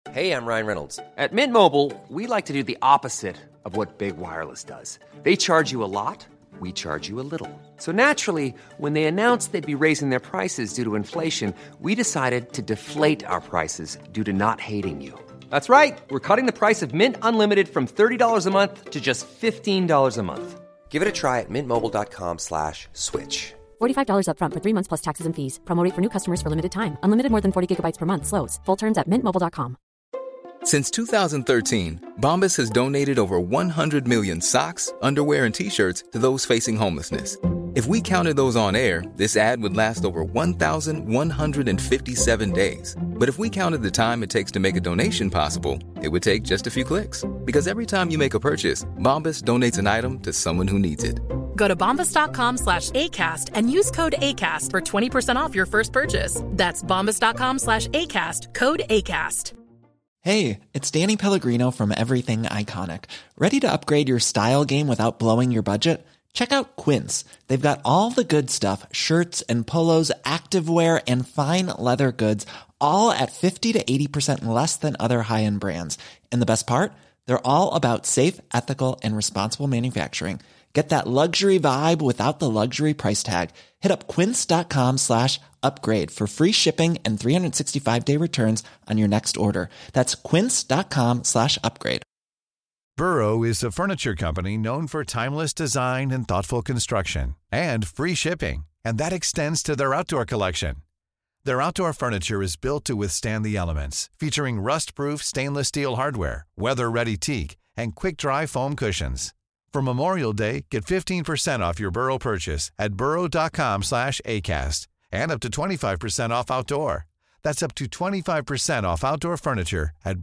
Hey, I'm Ryan Reynolds. At Mint Mobile, we like to do the opposite of what Big Wireless does. They charge you a lot, we charge you a little. So naturally, when they announced they'd be raising their prices due to inflation, we decided to deflate our prices due to not hating you. That's right. We're cutting the price of Mint Unlimited from $30 a month to just $15 a month. Give it a try at mintmobile.com/switch. $45 up front for 3 months plus taxes and fees. Promo rate for new customers for limited time. Unlimited more than 40 gigabytes per month. Slows full terms at mintmobile.com. Since 2013, Bombas has donated over 100 million socks, underwear, and T-shirts to those facing homelessness. If we counted those on air, this ad would last over 1,157 days. But if we counted the time it takes to make a donation possible, it would take just a few clicks. Because every time you make a purchase, Bombas donates an item to someone who needs it. Go to bombas.com/ACAST and use code ACAST for 20% off your first purchase. That's bombas.com/ACAST, code ACAST. Hey, it's Danny Pellegrino from Everything Iconic. Ready to upgrade your style game without blowing your budget? Check out Quince. They've got all the good stuff, shirts and polos, activewear, and fine leather goods, all at 50 to 80% less than other high-end brands. And the best part? They're all about safe, ethical, and responsible manufacturing. Get that luxury vibe without the luxury price tag. Hit up quince.com/upgrade for free shipping and 365-day returns on your next order. That's quince.com/upgrade. Burrow is a furniture company known for timeless design and thoughtful construction and free shipping, and that extends to their outdoor collection. Their outdoor furniture is built to withstand the elements, featuring rust-proof stainless steel hardware, weather-ready teak, and quick-dry foam cushions. For Memorial Day, get 15% off your Burrow purchase at burrow.com/ACAST and up to 25% off outdoor. That's up to 25% off outdoor furniture at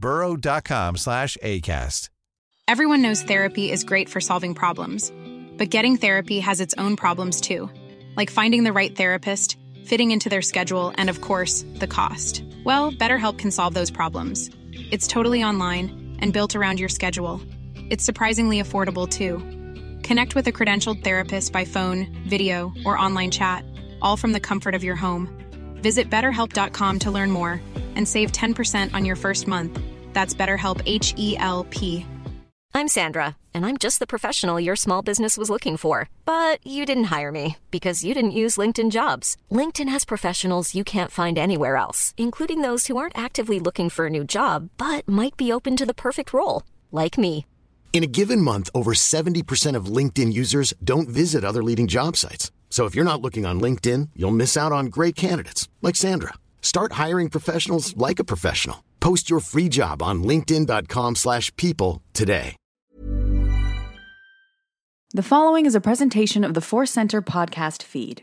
burrow.com/ACAST. Everyone knows therapy is great for solving problems, but getting therapy has its own problems too, like finding the right therapist, fitting into their schedule, and of course, the cost. Well, BetterHelp can solve those problems. It's totally online and built around your schedule. It's surprisingly affordable, too. Connect with a credentialed therapist by phone, video, or online chat, all from the comfort of your home. Visit BetterHelp.com to learn more and save 10% on your first month. That's BetterHelp, H-E-L-P. I'm Sandra, and I'm just the professional your small business was looking for. But you didn't hire me because you didn't use LinkedIn Jobs. LinkedIn has professionals you can't find anywhere else, including those who aren't actively looking for a new job, but might be open to the perfect role, like me. In a given month, over 70% of LinkedIn users don't visit other leading job sites. So if you're not looking on LinkedIn, you'll miss out on great candidates like Sandra. Start hiring professionals like a professional. Post your free job on linkedin.com/people today. The following is a presentation of the Force Center podcast feed.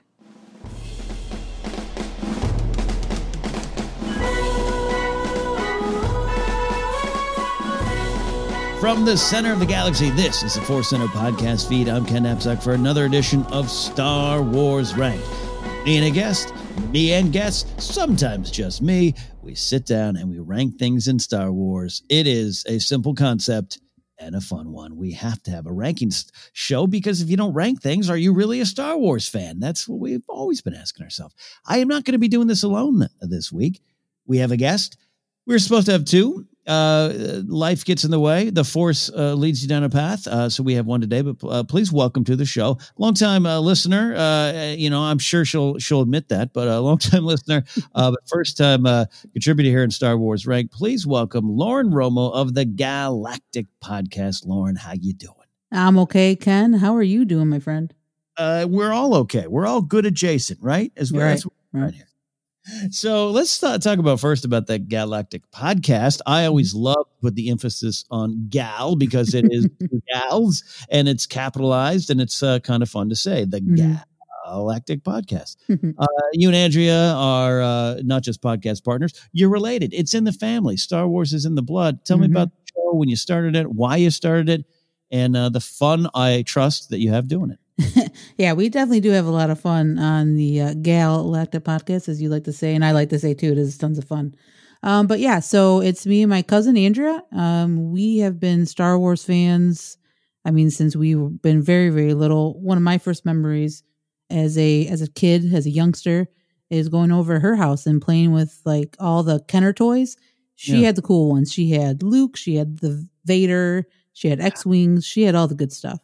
From the center of the galaxy, this is the Force Center podcast feed. I'm Ken Napzok for another edition of Star Wars Ranked. Me and guests, sometimes just me. We sit down and we rank things in Star Wars. It is a simple concept and a fun one. We have to have a rankings show because if you don't rank things, are you really a Star Wars fan? That's what we've always been asking ourselves. I am not going to be doing this alone this week. We have a guest. We were supposed to have two. Life gets in the way. The Force leads you down a path. So we have one today, but please welcome to the show. Longtime listener. I'm sure she'll admit that, but a longtime listener, but first time contributor here in Star Wars Rank. Please welcome Lauren Romo of the Galactic Podcast. Lauren, how you doing? I'm okay, Ken. How are you doing, my friend? We're all okay. We're all good adjacent, right? Right here. So let's talk about that Galactic Podcast. I always love to put the emphasis on gal because it is gals and it's capitalized and it's kind of fun to say the Galactic Podcast. You and Andrea are not just podcast partners. You're related. It's in the family. Star Wars is in the blood. Tell me about the show, when you started it, why you started it, and the fun I trust that you have doing it. Yeah, we definitely do have a lot of fun on the Galactic Podcast, as you like to say, and I like to say too. It is tons of fun. But yeah, so it's me and my cousin Andrea. We have been Star Wars fans. I mean, since we've been very, very little. One of my first memories as a kid, as a youngster, is going over to her house and playing with like all the Kenner toys she had the cool ones. She had Luke, she had the Vader, she had X-Wings, she had all the good stuff.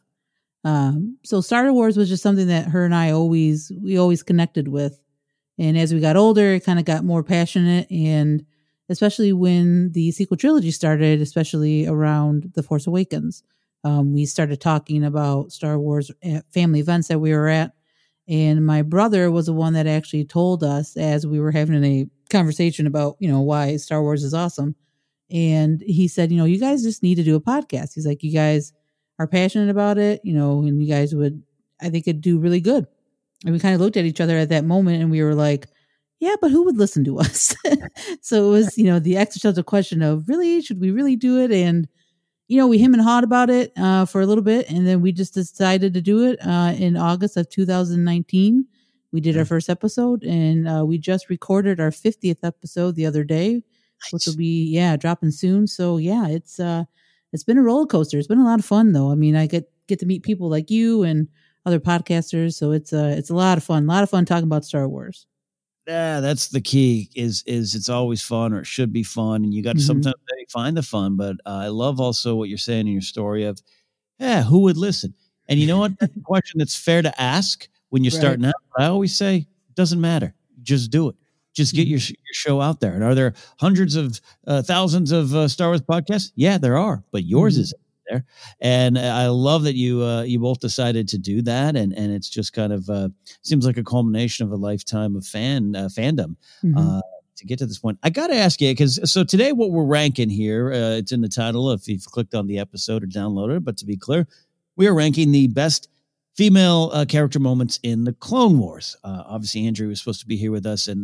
So Star Wars was just something that her and I always connected with. And as we got older, it kind of got more passionate. And especially when the sequel trilogy started, especially around The Force Awakens, we started talking about Star Wars at family events that we were at. And my brother was the one that actually told us as we were having a conversation about, why Star Wars is awesome. And he said, you guys just need to do a podcast. He's like, you guys are passionate about it, and you guys would, I think it'd do really good. And we kind of looked at each other at that moment and we were like, yeah, but who would listen to us? So it was, the existential question of really, should we really do it? And, we him and hawed about it for a little bit. And then we just decided to do it in August of 2019. We did our first episode and we just recorded our 50th episode the other day, which will be, dropping soon. So yeah, it's been a roller coaster. It's been a lot of fun though. I mean, I get to meet people like you and other podcasters. So it's a lot of fun talking about Star Wars. Yeah, that's the key is it's always fun, or it should be fun. And you got to sometimes find the fun, but I love also what you're saying in your story of, who would listen? And you know what? That's a question that's fair to ask when you're starting out. I always say, it doesn't matter. Just do it. Just get your show out there. And are there hundreds of thousands of Star Wars podcasts? Yeah, there are, but yours is there. And I love that you both decided to do that. And it's just kind of seems like a culmination of a lifetime of fandom to get to this point. I got to ask you, so today what we're ranking here, it's in the title if you've clicked on the episode or downloaded it, but to be clear, we are ranking the best female character moments in the Clone Wars. Obviously, Andrea was supposed to be here with us, and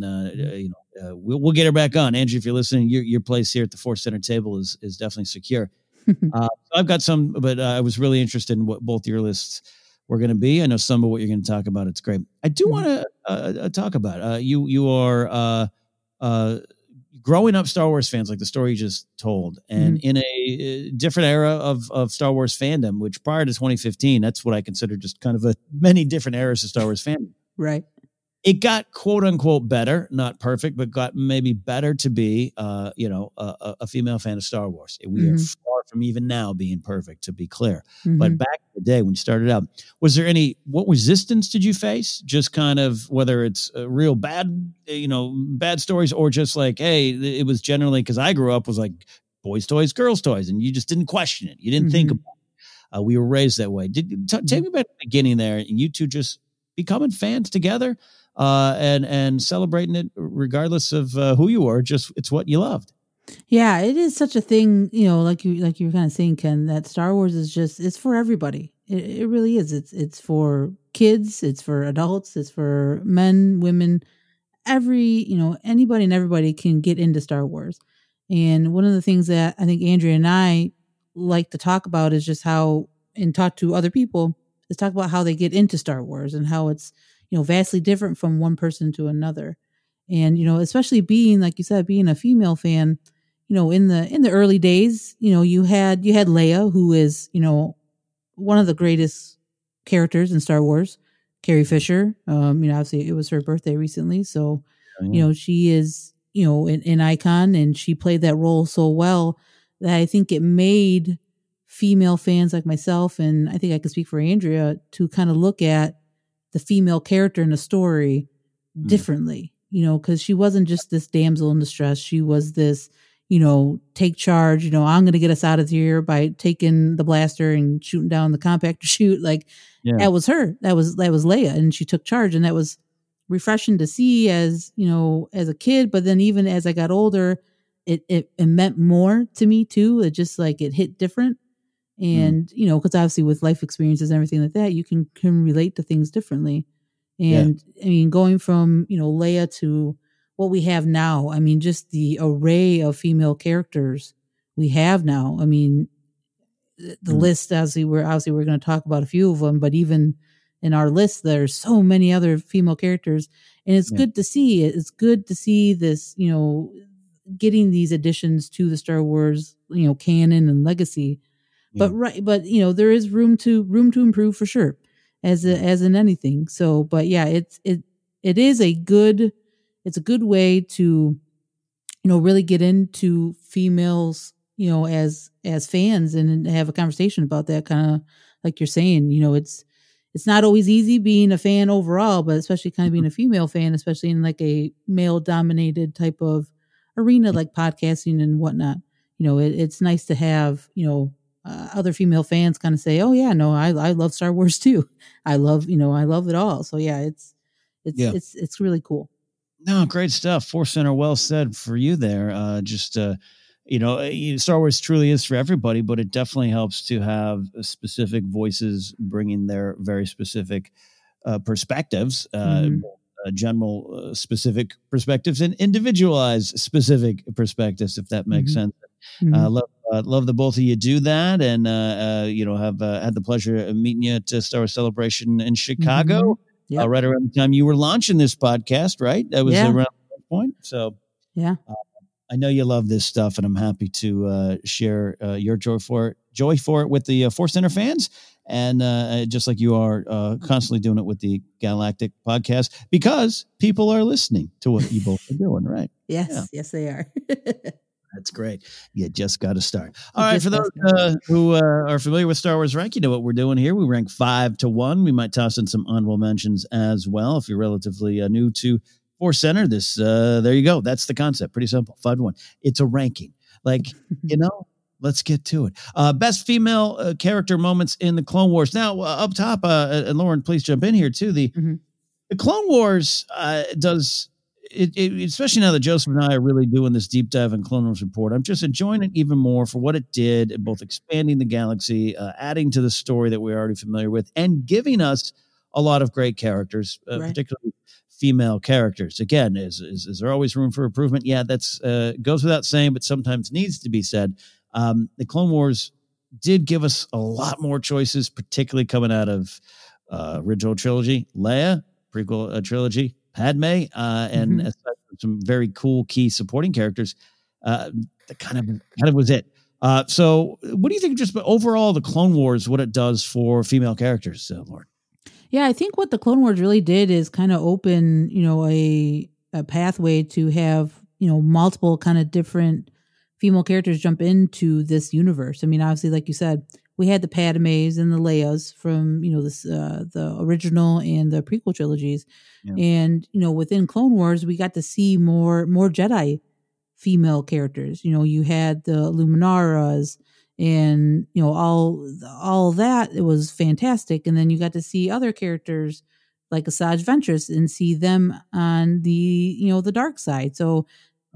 we'll get her back on. Andrea, if you're listening, your place here at the Force Center table is definitely secure. I've got some, but I was really interested in what both your lists were going to be. I know some of what you're going to talk about. It's great. I do want to talk about you are growing up Star Wars fans, like the story you just told, and in a different era of Star Wars fandom, which prior to 2015, that's what I consider just kind of many different eras of Star Wars fandom. Right. It got quote unquote better, not perfect, but got maybe better to be, a female fan of Star Wars. We are far from even now being perfect, to be clear. But back in the day when you started out, was there what resistance did you face? Just kind of whether it's real bad, bad stories, or just like, hey, it was generally, because I grew up was like boys' toys, girls' toys, and you just didn't question it. You didn't think about it. We were raised that way. Take me back to the beginning there, and you two just becoming fans together. And celebrating it regardless of who you are, just it's what you loved. Yeah, it is such a thing, like you were kind of saying, Ken, that Star Wars is it's for everybody. It really is. It's for kids, it's for adults, it's for men, women, anybody and everybody can get into Star Wars. And one of the things that I think Andrea and I like to talk about is just how, and talk to other people, is talk about how they get into Star Wars and how it's, vastly different from one person to another. And, especially being, like you said, being a female fan, in the early days, you had Leia, who is, one of the greatest characters in Star Wars, Carrie Fisher. Obviously it was her birthday recently. So, she is, an icon, and she played that role so well that I think it made female fans like myself, and I think I can speak for Andrea, to kind of look at the female character in the story differently, because she wasn't just this damsel in distress. She was this, take charge, I'm going to get us out of here by taking the blaster and shooting down the compactor chute. That was her. That was Leia, and she took charge, and that was refreshing to see as a kid. But then even as I got older, it meant more to me too. It just it hit different. And, because obviously with life experiences and everything like that, you can relate to things differently. And I mean, going from, Leia to what we have now, I mean, just the array of female characters we have now. I mean, the list, obviously we're going to talk about a few of them, but even in our list, there's so many other female characters, and it's good to see it. It's good to see this, getting these additions to the Star Wars, canon and legacy. But there is room to improve for sure, as in anything. So, but yeah, it is a good way to, really get into females, as fans and have a conversation about that, kind of like you're saying. It's not always easy being a fan overall, but especially kind of being a female fan, especially in like a male dominated type of arena like podcasting and whatnot. It's nice to have, other female fans kind of say, oh yeah, no, I love Star Wars too. I love it all. So yeah, it's really cool. No, great stuff. Force Center, well said for you there. Star Wars truly is for everybody, but it definitely helps to have specific voices bringing their very specific perspectives, general specific perspectives and individualized specific perspectives, if that makes sense. Love the both of you do that, and have had the pleasure of meeting you at Star Wars Celebration in Chicago. Yep. Right around the time you were launching this podcast, right? That was around that point. So yeah. I know you love this stuff, and I'm happy to share your joy for it with the Force Center fans, and just like you are constantly doing it with the Galactic podcast, because people are listening to what you both are doing, right? Yes, they are. That's great. You just got to start. All right, for those who are familiar with Star Wars Rank, you know what we're doing here. We rank 5 to 1. We might toss in some honorable mentions as well. If you're relatively new to Force Center, there you go. That's the concept. Pretty simple. 5 to 1. It's a ranking. Let's get to it. Best female character moments in the Clone Wars. Now, up top, and Lauren, please jump in here too. The Clone Wars does it, especially now that Joseph and I are really doing this deep dive in Clone Wars Report. I'm just enjoying it even more for what it did, both expanding the galaxy, adding to the story that we're already familiar with, and giving us a lot of great characters, particularly female characters. Again, is there always room for improvement? Yeah, that's goes without saying, but sometimes needs to be said. The Clone Wars did give us a lot more choices, particularly coming out of original trilogy, Leia, prequel trilogy, Padme, and some very cool key supporting characters. That kind of was it. So what do you think just overall the Clone Wars, what it does for female characters, Lauren? Yeah, I think what the Clone Wars really did is kind of open, a pathway to have, multiple kind of different female characters jump into this universe. I mean, obviously, like you said, we had the Padmes and the Leias from, the original and the prequel trilogies. Yeah. And, within Clone Wars, we got to see more Jedi female characters. You had the Luminaras and, all that. It was fantastic. And then you got to see other characters like Asajj Ventress and see them on the, the dark side. So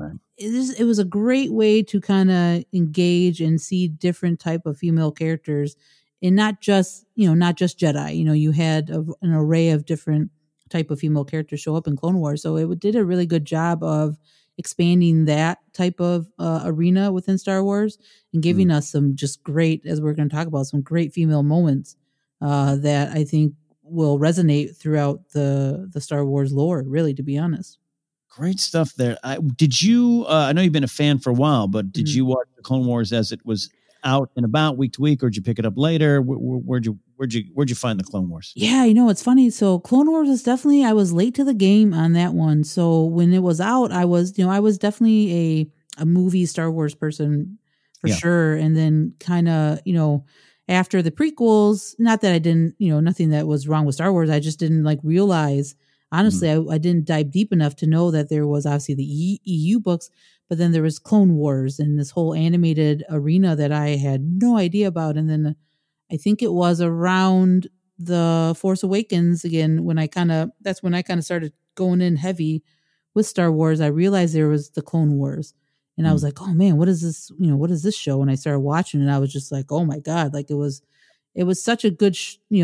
it was a great way to kind of engage and see different type of female characters, and not just Jedi. You had an array of different type of female characters show up in Clone Wars. So it did a really good job of expanding that type of arena within Star Wars and giving us some just great, as we're going to talk about, some great female moments that I think will resonate throughout the Star Wars lore, really, to be honest. Great stuff there. Did you? I know you've been a fan for a while, but did you watch the Clone Wars as it was out and about week to week, or did you pick it up later? Where'd you find the Clone Wars? Yeah, it's funny. So Clone Wars is definitely, I was late to the game on that one. So when it was out, I was definitely a movie Star Wars person for sure. And then kind of, after the prequels, not that I didn't, nothing that was wrong with Star Wars. I just didn't realize. Honestly, I didn't dive deep enough to know that there was obviously the EU books, but then there was Clone Wars and this whole animated arena that I had no idea about. And then I think it was around the Force Awakens again, that's when I kind of started going in heavy with Star Wars. I realized there was the Clone Wars, and I was like, oh man, what is this? What is this show? And I started watching, and I was just like, oh my God, it was such a good,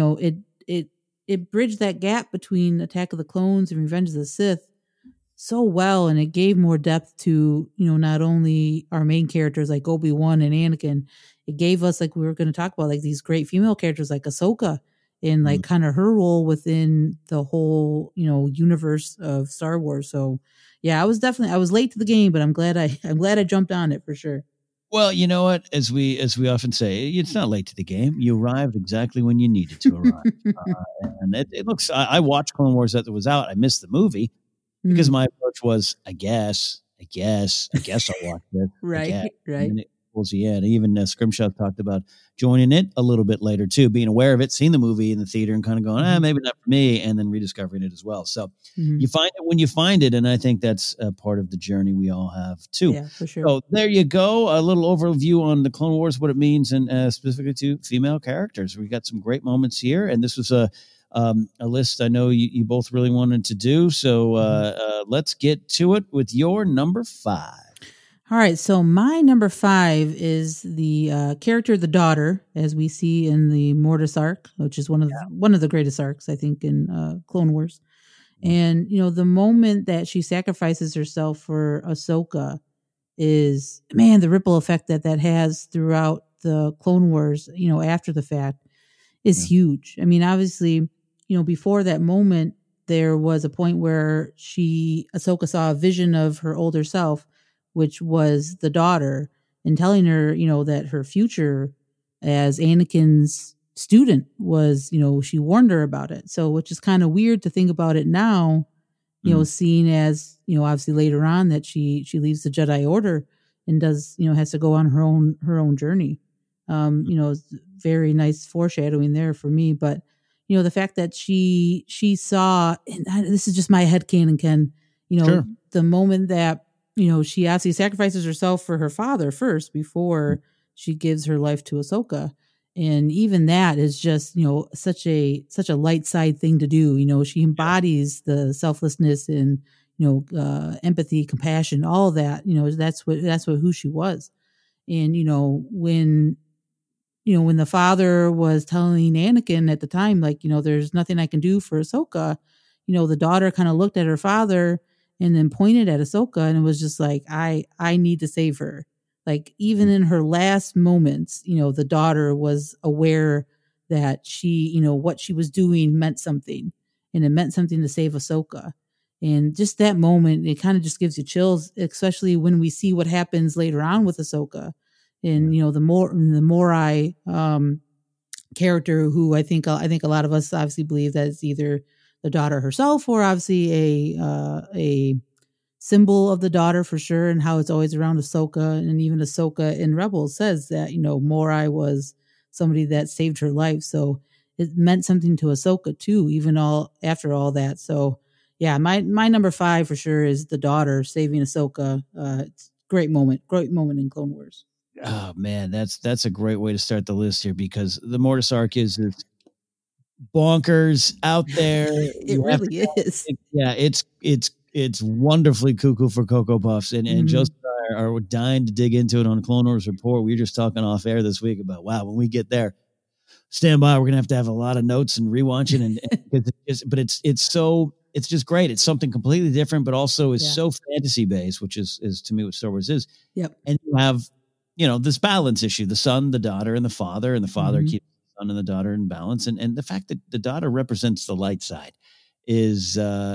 it bridged that gap between Attack of the Clones and Revenge of the Sith so well, and it gave more depth to, not only our main characters like Obi-Wan and Anakin, it gave us, like we were going to talk about, like these great female characters like Ahsoka and like kind of her role within the whole, universe of Star Wars. So yeah, I was late to the game, but I'm glad I jumped on it for sure. Well, you know what? As we often say, it's not late to the game. You arrived exactly when you needed to arrive. And it looks. I watched Clone Wars that was out. I missed the movie because my approach was, I guess, I guess I'll watch this. Right. And it was the end. Even Scrimshaw talked about joining it a little bit later too, being aware of it, seeing the movie in the theater and kind of going, maybe not for me, and then rediscovering it as well. So you find it when you find it, and I think that's a part of the journey we all have too. Yeah, for sure. So there you go, a little overview on the Clone Wars, what it means, and specifically to female characters. We got some great moments here, and this was a list I know you both really wanted to do. So let's get to it with your number 5. All right, so my number 5 is the character, the daughter, as we see in the Mortis arc, which is one of the greatest arcs, I think, in Clone Wars. And the moment that she sacrifices herself for Ahsoka is, man, the ripple effect that has throughout the Clone Wars, after the fact, is huge. I mean, obviously, before that moment, there was a point where Ahsoka saw a vision of her older self, which was the daughter, and telling her, that her future as Anakin's student was, she warned her about it. So, which is kind of weird to think about it now, seeing as, obviously later on that she leaves the Jedi Order and does, has to go on her own journey. Very nice foreshadowing there for me. But, the fact that she saw, and this is just my headcanon, Ken, Sure. the moment that, she actually sacrifices herself for her father first before she gives her life to Ahsoka. And even that is just, such a light side thing to do. She embodies the selflessness and, empathy, compassion, all that, that's who she was. And, when the father was telling Anakin at the time, like, there's nothing I can do for Ahsoka, the daughter kind of looked at her father and then pointed at Ahsoka, and it was just like, I need to save her. Like, even in her last moments, the daughter was aware that she, what she was doing meant something, and it meant something to save Ahsoka. And just that moment, it kind of just gives you chills, especially when we see what happens later on with Ahsoka. And, the Morai character, who I think a lot of us obviously believe that it's either the daughter herself or obviously a symbol of the daughter for sure, and how it's always around Ahsoka. And even Ahsoka in Rebels says that, Morai was somebody that saved her life. So it meant something to Ahsoka too, even after all that. So yeah, my number 5 for sure is the daughter saving Ahsoka. It's great moment in Clone Wars. Oh man, that's a great way to start the list here, because the Mortis arc is bonkers out there. It really is. Yeah, it's wonderfully cuckoo for Cocoa Puffs, and Joseph and I are dying to dig into it on Clone Wars Report. We were just talking off air this week about, wow, when we get there, stand by. We're gonna have a lot of notes and rewatching, but it's just great. It's something completely different, but also is so fantasy based, which is to me what Star Wars is. Yep. And you have, this balance issue, the son, the daughter, and the father keeps the son and the daughter in balance. And the fact that the daughter represents the light side is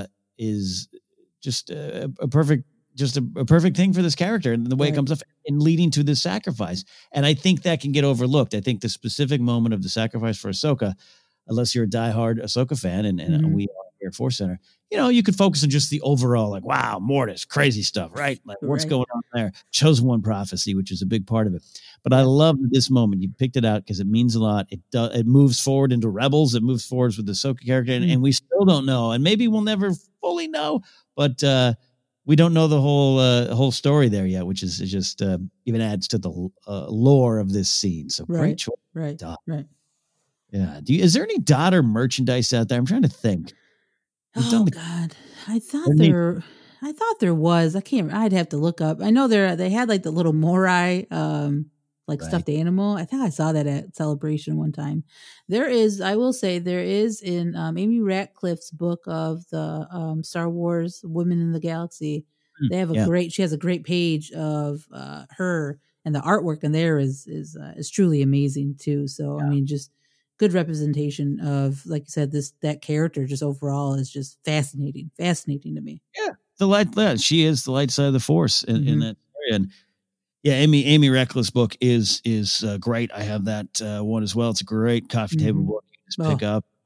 just a perfect thing for this character, and the way it comes up and leading to this sacrifice. And I think that can get overlooked. I think the specific moment of the sacrifice for Ahsoka, unless you're a diehard Ahsoka fan, and we are here at Force Center, you could focus on just the overall, like, wow, Mortis, crazy stuff, right? Like, what's going on there? Chosen One prophecy, which is a big part of it. But I love this moment. You picked it out because it means a lot. It moves forward into Rebels. It moves forwards with the Ahsoka character, and we still don't know, and maybe we'll never fully know, but we don't know the whole story there yet, which is just even adds to the lore of this scene. So great choice. Right. Yeah. Is there any daughter merchandise out there? I'm trying to think. God, I thought there was. I'd have to look up. I know they had like the little Morai, stuffed animal. I think I saw that at Celebration one time. I will say there is in Amy Ratcliffe's book of the Star Wars Women in the Galaxy. They have she has a great page of her, and the artwork in there is truly amazing too. So I mean, just good representation of, like you said, that character just overall is just fascinating to me. Yeah, the light. Yeah, she is the light side of the Force in that area. And yeah, Amy Ratcliffe's book is great. I have that one as well. It's a great coffee table book you can just pick up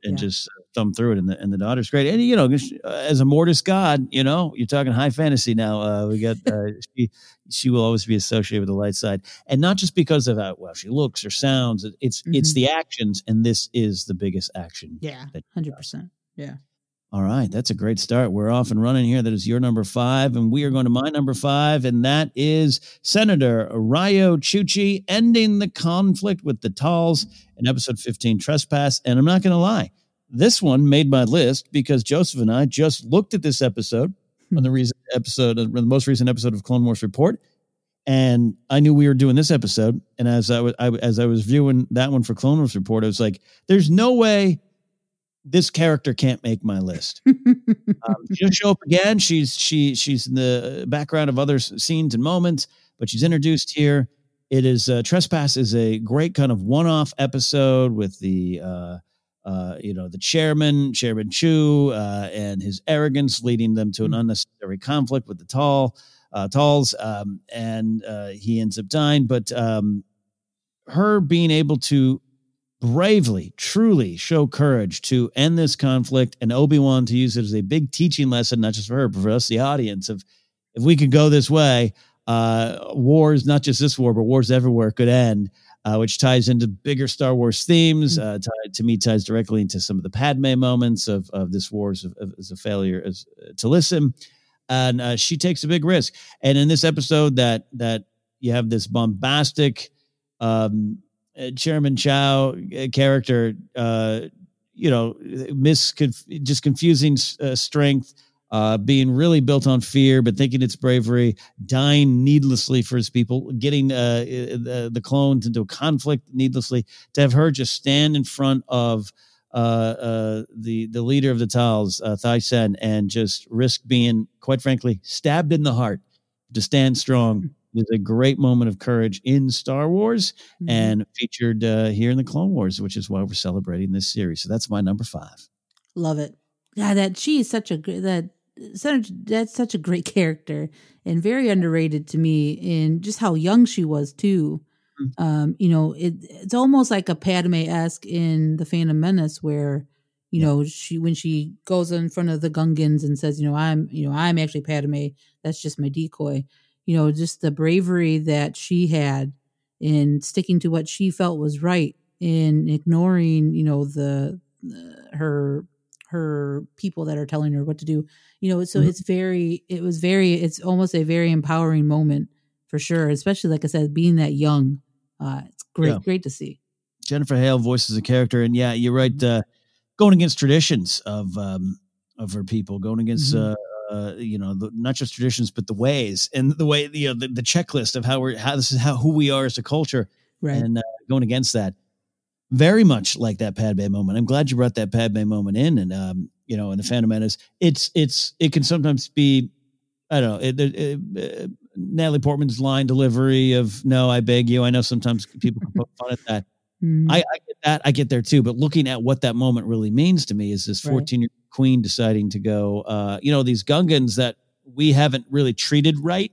and just thumb through it. And the daughter's great. And, you know, as a Mortis god, you know, you're talking high fantasy now. We got, she will always be associated with the light side, and not just because of how well she looks or sounds. It's the actions. And this is the biggest action. Yeah. 100%. Yeah. All right. That's a great start. We're off and running here. That is your number 5. And we are going to my number 5. And that is Senator Ryo Chuchi ending the conflict with the Talz in episode 15, Trespass. And I'm not going to lie. This one made my list because Joseph and I just looked at this episode on the most recent episode of Clone Wars Report, and I knew we were doing this episode. And as I was viewing that one for Clone Wars Report, I was like, "There's no way this character can't make my list." She'll show up again. She's in the background of other scenes and moments, but she's introduced here. It is Trespass is a great kind of one-off episode with the the Chairman Chu, and his arrogance leading them to an unnecessary conflict with the Talz, and he ends up dying. But her being able to bravely, truly show courage to end this conflict, and Obi-Wan to use it as a big teaching lesson, not just for her, but for us, the audience, of if we could go this way, wars, not just this war, but wars everywhere could end. Which ties into bigger Star Wars themes, ties directly into some of the Padme moments of this war as a failure to listen. And she takes a big risk. And in this episode that you have this bombastic Chairman Chow character, just confusing strength, being really built on fear, but thinking it's bravery, dying needlessly for his people, getting the clones into a conflict needlessly. To have her just stand in front of the leader of the Talz, Thai Sen, and just risk being, quite frankly, stabbed in the heart to stand strong is a great moment of courage in Star Wars, and featured here in the Clone Wars, which is why we're celebrating this series. So that's my number 5. Love it. Yeah, that's such a great character, and very underrated to me in just how young she was too. It's almost like a Padme-esque in The Phantom Menace, where when she goes in front of the Gungans and says, I'm actually Padme, that's just my decoy. Just the bravery that she had in sticking to what she felt was right, in ignoring her people that are telling her what to do. So it's almost a very empowering moment for sure, especially, like I said, being that young. It's great to see. Jennifer Hale voices a character, and yeah, you're right. Going against traditions of her people, going against not just traditions, but the ways, and the way the checklist of who we are as a culture, right? And going against that, very much like that Padme moment. I'm glad you brought that Padme moment in, and in the Phantom Menace, it can sometimes be, I don't know, Natalie Portman's line delivery of "No, I beg you." I know sometimes people can poke fun at that. I get that. I get there too. But looking at what that moment really means to me is this 14-year-old queen deciding to go, these Gungans that we haven't really treated right,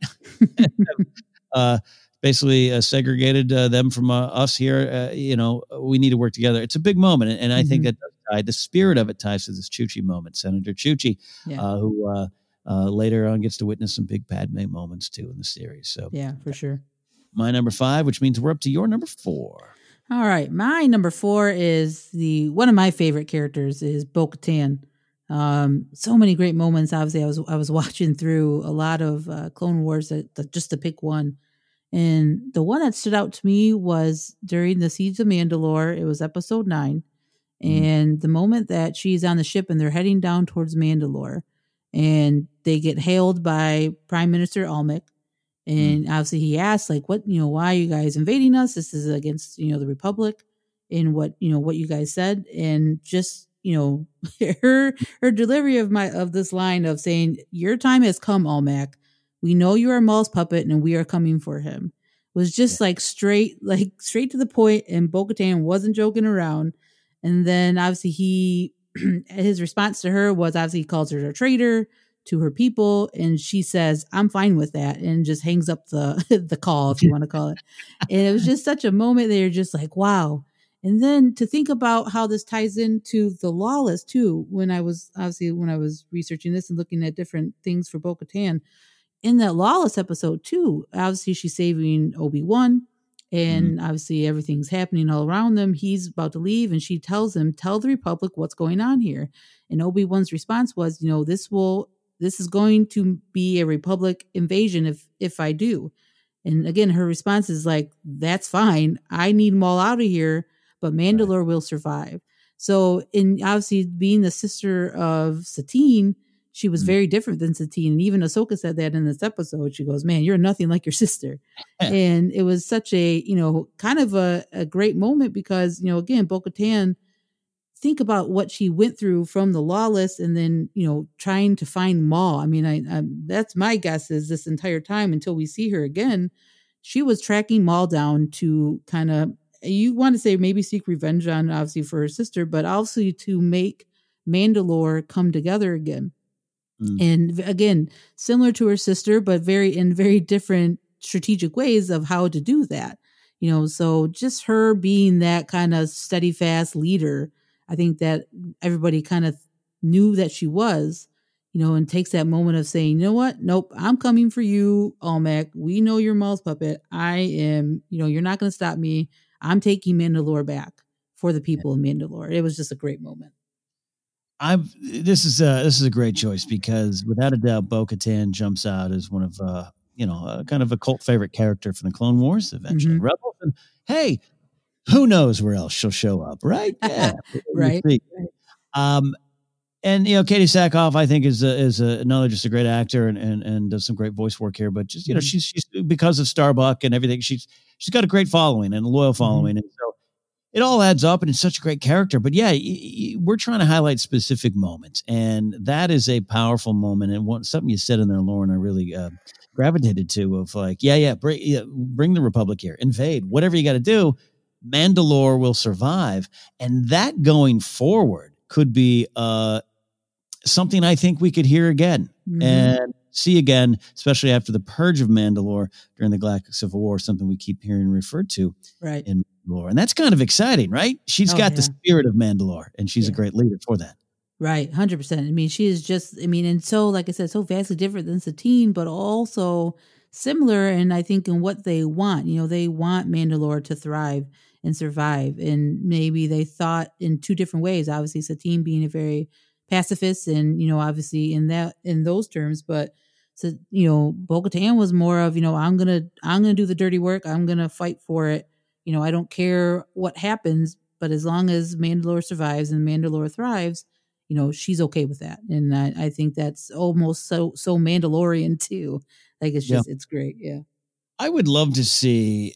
basically segregated them from us here. We need to work together. It's a big moment. And I think that the spirit of it ties to this Chuchi moment, Senator Chuchi, who later on gets to witness some big Padme moments too in the series. So yeah, for sure. My number 5, which means we're up to your number 4. All right. My number 4 is one of my favorite characters is Bo-Katan. So many great moments. Obviously, I was watching through a lot of Clone Wars just to pick one. And the one that stood out to me was during the Siege of Mandalore. It was episode 9. And the moment that she's on the ship and they're heading down towards Mandalore, and they get hailed by Prime Minister Almec. And obviously he asks, like, why are you guys invading us? This is against, the Republic, and what you guys said. And just, her delivery of this line of saying, "Your time has come, Almec. We know you are Maul's puppet and we are coming for him," was just straight to the point. And Bo-Katan wasn't joking around. And then obviously his response to her was, obviously he calls her a traitor to her people, and she says, "I'm fine with that," and just hangs up the call, if you want to call it. And it was just such a moment that you're just like, wow. And then to think about how this ties into the Lawless too, when I was researching this and looking at different things for Bo-Katan, in that Lawless episode too, obviously she's saving Obi-Wan, and obviously everything's happening all around them. He's about to leave, and she tells him, "Tell the Republic what's going on here." And Obi-Wan's response was, this is going to be a Republic invasion if I do. And again, her response is like, "That's fine. I need Maul out of here, but Mandalore will survive." So, in obviously being the sister of Satine, she was very different than Satine. And even Ahsoka said that in this episode. She goes, "Man, you're nothing like your sister." And it was such a, kind of a great moment because, again, Bo-Katan, think about what she went through from the Lawless and then, trying to find Maul. I mean, I that's my guess is this entire time until we see her again, she was tracking Maul down to kind of, you want to say maybe seek revenge on, obviously, for her sister, but also to make Mandalore come together again. And again, similar to her sister, but in very different strategic ways of how to do that. So just her being that kind of steady, fast leader, I think that everybody kind of knew that she was, and takes that moment of saying, "You know what? Nope, I'm coming for you, Almec. We know you're Maul's puppet. I am, you're not going to stop me. I'm taking Mandalore back for the people of Mandalore." It was just a great moment. This is a great choice because without a doubt, Bo-Katan jumps out as one of kind of a cult favorite character from the Clone Wars, eventually Rebels. And hey, who knows where else she'll show up, right? Yeah, right. And Katie Sackhoff, I think, is another just a great actor and does some great voice work here. But just she's because of Starbuck and everything, she's got a great following and a loyal following, and so it all adds up, and it's such a great character. But yeah, we're trying to highlight specific moments, and that is a powerful moment. And something you said in there, Lauren, I really gravitated to of like, bring the Republic here, invade, whatever you got to do. Mandalore will survive, and that going forward could be something I think we could hear again and see again, especially after the purge of Mandalore during the Galactic Civil War, something we keep hearing referred to in Mandalore. And that's kind of exciting, right? She's got the spirit of Mandalore, and she's a great leader for that. Right, 100%. I mean, she is just, and so, like I said, so vastly different than Satine, but also similar, and I think in what they want. They want Mandalore to thrive and survive, and maybe they thought in two different ways. Obviously, Satine being a very pacifist, and obviously in those terms, but so Bo-Katan was more of I'm gonna do the dirty work. I'm gonna fight for it. I don't care what happens, but as long as Mandalore survives and Mandalore thrives, she's okay with that. And I think that's almost so Mandalorian too. Like it's just it's great. Yeah, I would love to see.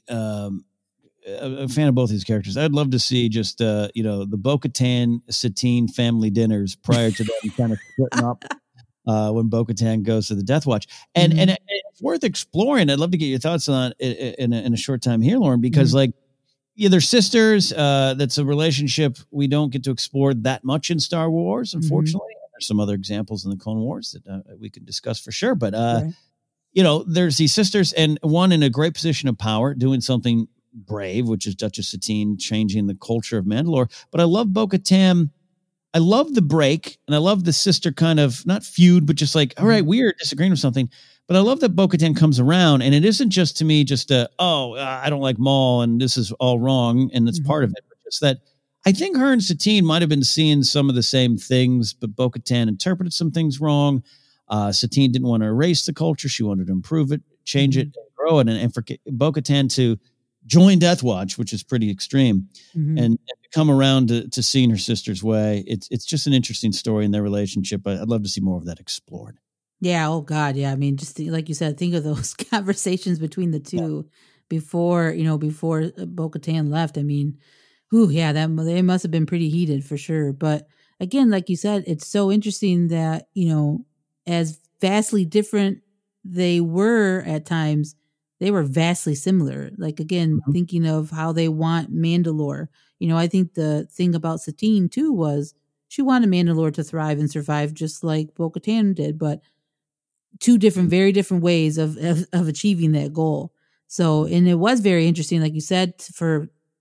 A fan of both these characters. I'd love to see just the Bo-Katan Satine family dinners prior to them kind of splitting up when Bo-Katan goes to the Death Watch, and it's worth exploring. I'd love to get your thoughts on it in a short time here, Lauren, because they're sisters. That's a relationship we don't get to explore that much in Star Wars, unfortunately. There's some other examples in the Clone Wars that we could discuss for sure, but there's these sisters, and one in a great position of power, doing something brave, which is Duchess Satine, changing the culture of Mandalore. But I love Bo-Katan. I love the break, and I love the sister kind of not feud, but just like, all right, we are disagreeing with something. But I love that Bo-Katan comes around, and it isn't just to me just I don't like Maul, and this is all wrong, and it's part of it. But just that I think her and Satine might have been seeing some of the same things, but Bo-Katan interpreted some things wrong. Satine didn't want to erase the culture; she wanted to improve it, change it, and grow it, and for Bo-Katan to join Death Watch, which is pretty extreme, and come around to seeing her sister's way. It's just an interesting story in their relationship. I'd love to see more of that explored. Yeah. Oh God. Yeah. I mean, just like you said, think of those conversations between the two before Bo-Katan left. I mean, they must have been pretty heated for sure. But again, like you said, it's so interesting that, as vastly different they were at times, they were vastly similar. Like, again, thinking of how they want Mandalore. I think the thing about Satine, too, was she wanted Mandalore to thrive and survive just like Bo-Katan did, but two very different ways of achieving that goal. So, and it was very interesting, like you said, for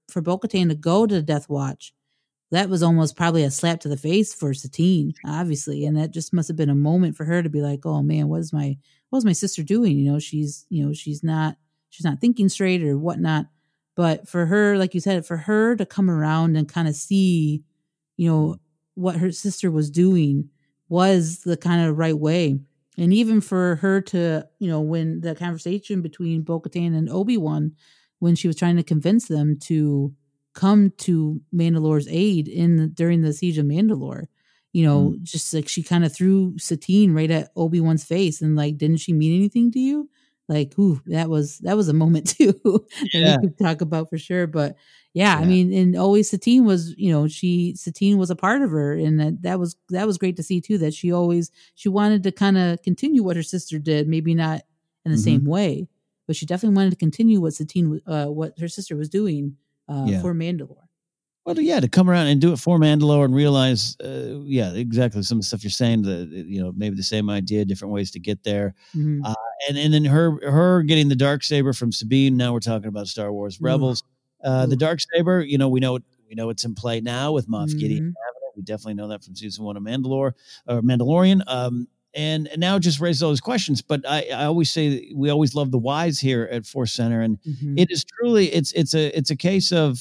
Bo-Katan to go to the Death Watch, that was almost probably a slap to the face for Satine, obviously. And that just must have been a moment for her to be like, oh man, what was my sister doing? She's not thinking straight or whatnot. But for her, like you said, for her to come around and kind of see, what her sister was doing was the kind of right way. And even for her to, when the conversation between Bo-Katan and Obi-Wan, when she was trying to convince them to come to Mandalore's aid during the siege of Mandalore, just like she kind of threw Satine right at Obi-Wan's face and like, didn't she mean anything to you? Like, ooh, that was a moment too that we could talk about for sure. But yeah, I mean, and always Satine was, Satine was a part of her, and that was great to see too. That she wanted to kind of continue what her sister did, maybe not in the same way, but she definitely wanted to continue what what her sister was doing for Mandalore. Well, yeah, to come around and do it for Mandalore and realize, exactly some of the stuff you're saying, maybe the same idea, different ways to get there. Mm-hmm. And then her getting the Darksaber from Sabine. Now we're talking about Star Wars Rebels. The Darksaber, we know it's in play now with Moff Gideon. We definitely know that from season 1 of Mandalorian. And now it just raises all those questions. But I always say we always love the whys here at Force Center, and it is truly it's a case of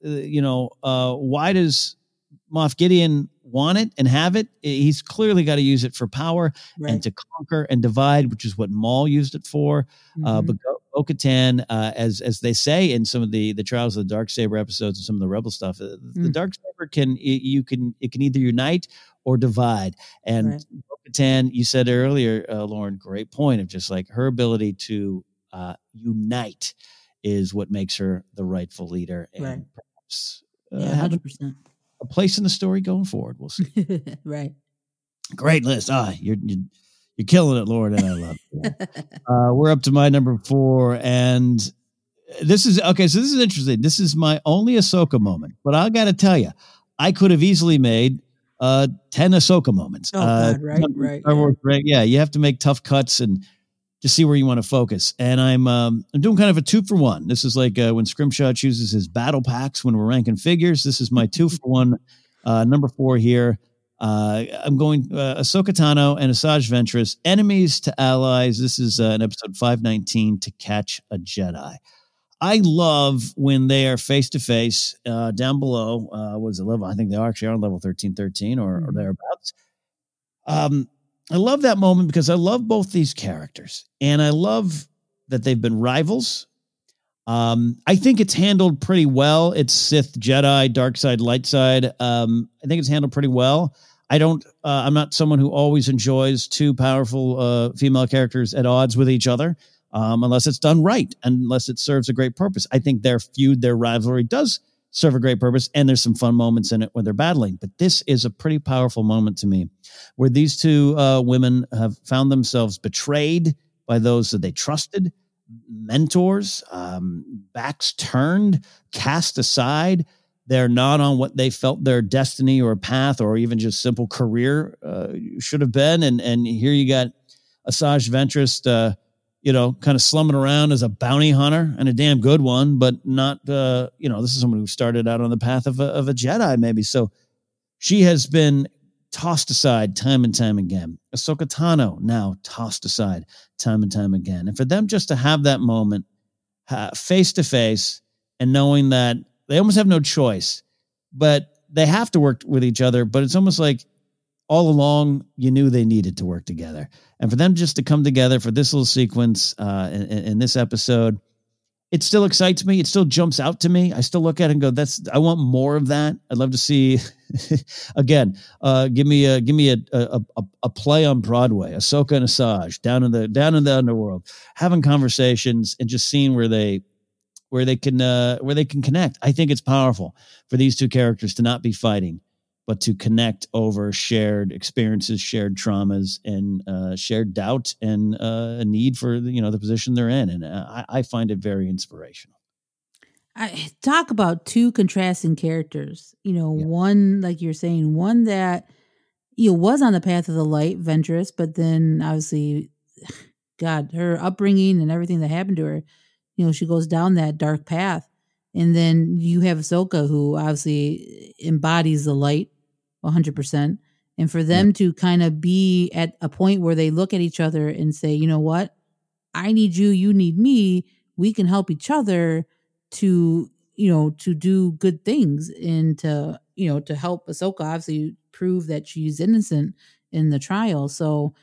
why does Moff Gideon want it and have it? He's clearly got to use it for power and to conquer and divide, which is what Maul used it for. But Bo-Katan, as they say in some of the Trials of the Darksaber episodes and some of the Rebel stuff, the Darksaber can either unite or divide. And Bo-Katan, you said earlier, Lauren, great point of just like her ability to unite is what makes her the rightful leader. And perhaps 100%. A place in the story going forward. We'll see. Right. Great list. You're killing it, Lauren, and I love it. We're up to my number 4, and this is okay. So this is interesting. This is my only Ahsoka moment, but I got to tell you, I could have easily made 10 Ahsoka moments. Oh God, right. Yeah, you have to make tough cuts and just see where you want to focus. And I'm doing kind of a 2-for-1. This is like when Scrimshaw chooses his battle packs when we're ranking figures. This is my 2-for-1, number 4 here. I'm going Ahsoka Tano and Asajj Ventress, enemies to allies. This is an episode 519, To Catch a Jedi. I love when they are face to face down below. What is it, level? I think they are actually on level 1313 or thereabouts. I love that moment because I love both these characters, and I love that they've been rivals. I think it's handled pretty well. It's Sith, Jedi, dark side, light side. I think it's handled pretty well. I'm not someone who always enjoys two powerful female characters at odds with each other, unless it's done right, unless it serves a great purpose. I think their feud, their rivalry does serve a great purpose, and there's some fun moments in it when they're battling. But this is a pretty powerful moment to me, where these two women have found themselves betrayed by those that they trusted, mentors, backs turned, cast aside. They're not on what they felt their destiny or path or even just simple career should have been. And here you got Asajj Ventress, kind of slumming around as a bounty hunter, and a damn good one, but not, this is someone who started out on the path of a Jedi maybe. So she has been tossed aside time and time again. Ahsoka Tano now tossed aside time and time again. And for them just to have that moment face to face and knowing that they almost have no choice, but they have to work with each other. But it's almost like all along you knew they needed to work together. And for them just to come together for this little sequence in this episode, it still excites me. It still jumps out to me. I still look at it and go, I want more of that. I'd love to see, again, give me a play on Broadway, Ahsoka and Asajj down in the underworld, having conversations and just seeing where they can connect. I think it's powerful for these two characters to not be fighting, but to connect over shared experiences, shared traumas, and shared doubt and a need for the position they're in. And I find it very inspirational. I talk about two contrasting characters. One, like you're saying, one that was on the path of the light, Ventress, but then obviously, God, her upbringing and everything that happened to her, she goes down that dark path. And then you have Ahsoka, who obviously embodies the light 100%. And for them to kind of be at a point where they look at each other and say, you know what, I need you, you need me. We can help each other to, to do good things and to, to help Ahsoka obviously prove that she's innocent in the trial. So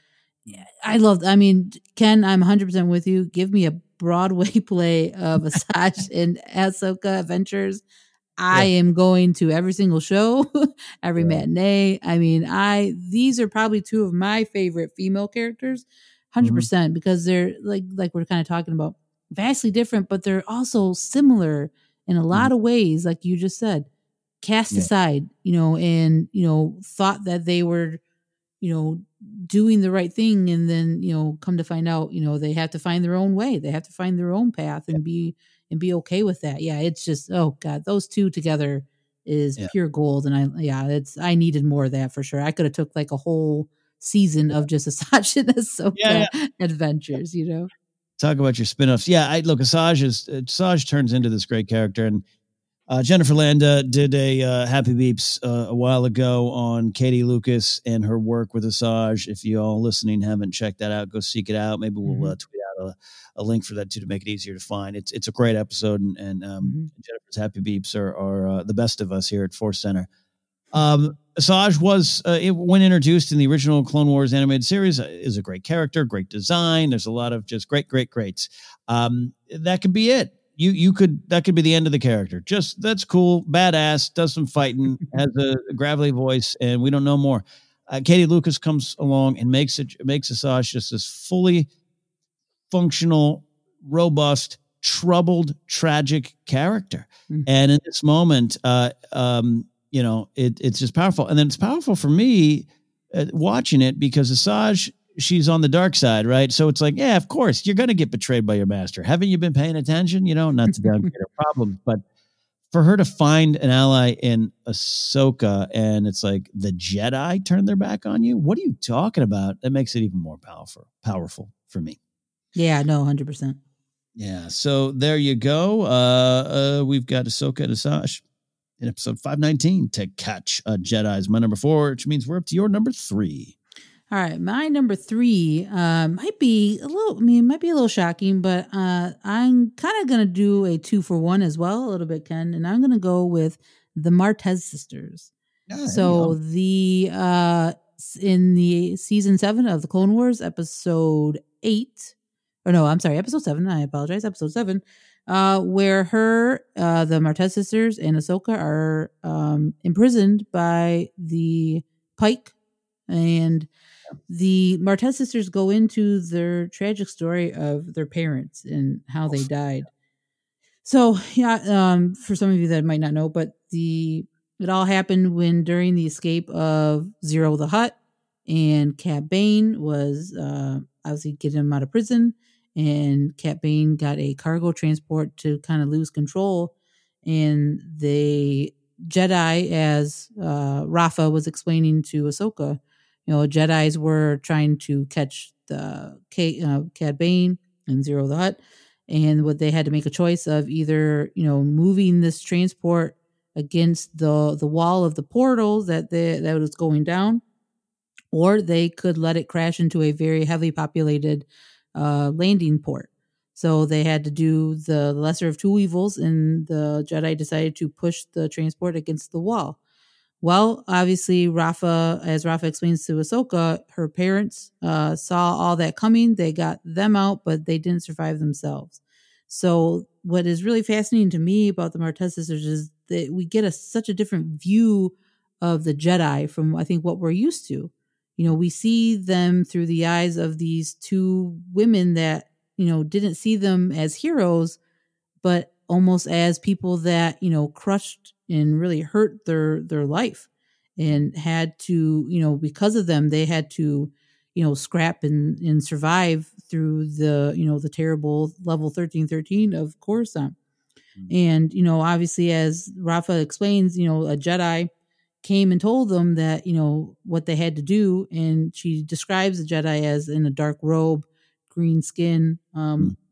Ken, I'm 100% with you. Give me a Broadway play of Asajj and Ahsoka Adventures. I am going to every single show, every matinee. These are probably two of my favorite female characters, 100%, because they're like we're kind of talking about, vastly different, but they're also similar in a lot of ways. Like you just said, cast aside, and, thought that they were, doing the right thing. And then, come to find out, they have to find their own way. They have to find their own path and be okay with that. Yeah. It's just, oh God, those two together is pure gold. And I needed more of that for sure. I could have took like a whole season of just Asajj and Ahsoka adventures, Talk about your spinoffs. Yeah. Asajj turns into this great character. And Jennifer Landa did a Happy Beeps a while ago on Katie Lucas and her work with Asajj. If you all listening haven't checked that out, go seek it out. Maybe we'll tweet out a link for that too to make it easier to find. It's a great episode, and Jennifer's Happy Beeps are the best of us here at Force Center. Asajj was when introduced in the original Clone Wars animated series is a great character, great design. There's a lot of just greats. That could be it. That could be the end of the character. Just that's cool, badass, does some fighting, has a gravelly voice, and we don't know more. Katie Lucas comes along and makes Asajj just this fully functional, robust, troubled, tragic character. And in this moment, it's just powerful. And then it's powerful for me watching it because Asajj, she's on the dark side, right? So it's like, yeah, of course, you're going to get betrayed by your master. Haven't you been paying attention? Not to downgrade her problems, but for her to find an ally in Ahsoka and it's like the Jedi turn their back on you. What are you talking about? That makes it even more powerful for me. Yeah, no, 100%. Yeah. So there you go. We've got Ahsoka and Asajj in episode 519 to catch a Jedi is my number 4, which means we're up to your number 3. All right, my number 3 might be a little shocking, but I'm kind of going to do a 2-for-1 as well, a little bit, Ken, and I'm going to go with the Martez sisters. So in the season 7 of the Clone Wars, episode 7, I apologize, episode 7, where the Martez sisters and Ahsoka are imprisoned by the Pike, and the Martez sisters go into their tragic story of their parents and how they died. So, for some of you that might not know, but it all happened during the escape of Zero the Hutt, and Cad Bane was obviously getting him out of prison, and Cad Bane got a cargo transport to kind of lose control, and the Jedi, as Rafa was explaining to Ahsoka, Jedis were trying to catch the Cad Bane and Zero the Hutt, and what they had to make a choice of either moving this transport against the wall of the portal that was going down, or they could let it crash into a very heavily populated landing port. So they had to do the lesser of two evils, and the Jedi decided to push the transport against the wall. Well, obviously, as Rafa explains to Ahsoka, her parents saw all that coming. They got them out, but they didn't survive themselves. So what is really fascinating to me about the Martez sisters is that we get such a different view of the Jedi from, I think, what we're used to. We see them through the eyes of these two women that, didn't see them as heroes, but almost as people that, crushed and really hurt their life, and had to, because of them, they had to, scrap and survive through the terrible level 1313 of Coruscant. And, obviously, as Rafa explains, a Jedi came and told them that, what they had to do. And she describes the Jedi as in a dark robe, green skin,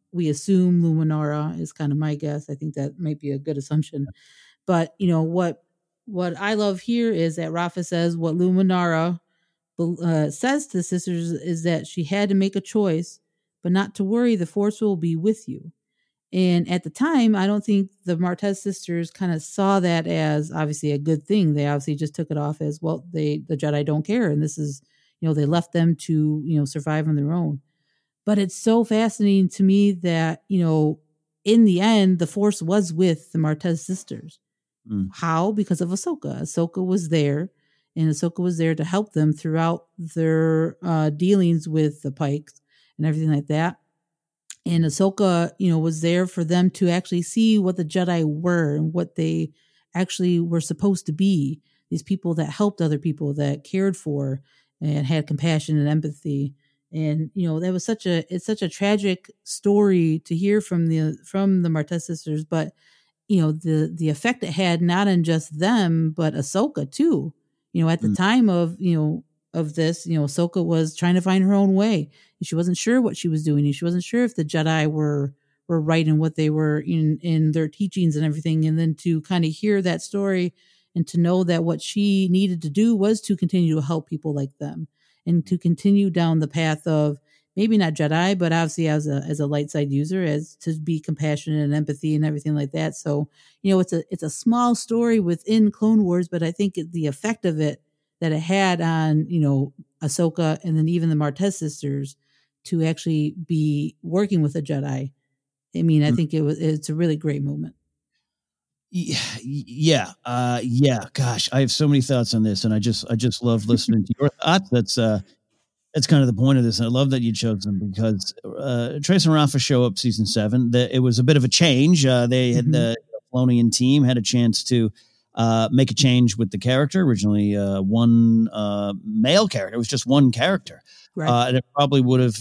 we assume Luminara is kind of my guess. I think that might be a good assumption. But, what I love here is that Rafa says what Luminara says to the sisters is that she had to make a choice, but not to worry, the Force will be with you. And at the time, I don't think the Martez sisters kind of saw that as obviously a good thing. They obviously just took it off as, well, the Jedi don't care. And this is, they left them to, survive on their own. But it's so fascinating to me that, in the end, the Force was with the Martez sisters. How? Because of Ahsoka. Ahsoka was there, and Ahsoka was there to help them throughout their dealings with the Pikes and everything like that. And Ahsoka, was there for them to actually see what the Jedi were and what they actually were supposed to be. These people that helped other people, that cared for and had compassion and empathy. And, that was such a tragic story to hear from the Martez sisters, but, the effect it had not on just them, but Ahsoka too. At the time of this, Ahsoka was trying to find her own way. And she wasn't sure what she was doing. And she wasn't sure if the Jedi were right in what they were in their teachings and everything. And then to kind of hear that story and to know that what she needed to do was to continue to help people like them and to continue down the path of maybe not Jedi, but obviously as a light side user, as to be compassionate and empathy and everything like that. So, it's a small story within Clone Wars, but I think the effect of it that it had on, Ahsoka and then even the Martez sisters to actually be working with a Jedi. I mean, I think it's a really great moment. Yeah. Gosh, I have so many thoughts on this, and I just love listening to your thoughts. That's kind of the point of this. And I love that you chose them because Trace and Rafa show up season 7. It was a bit of a change. They had the Filoni team had a chance to make a change with the character. Originally, one male character. It was just one character. Right. And it probably would have,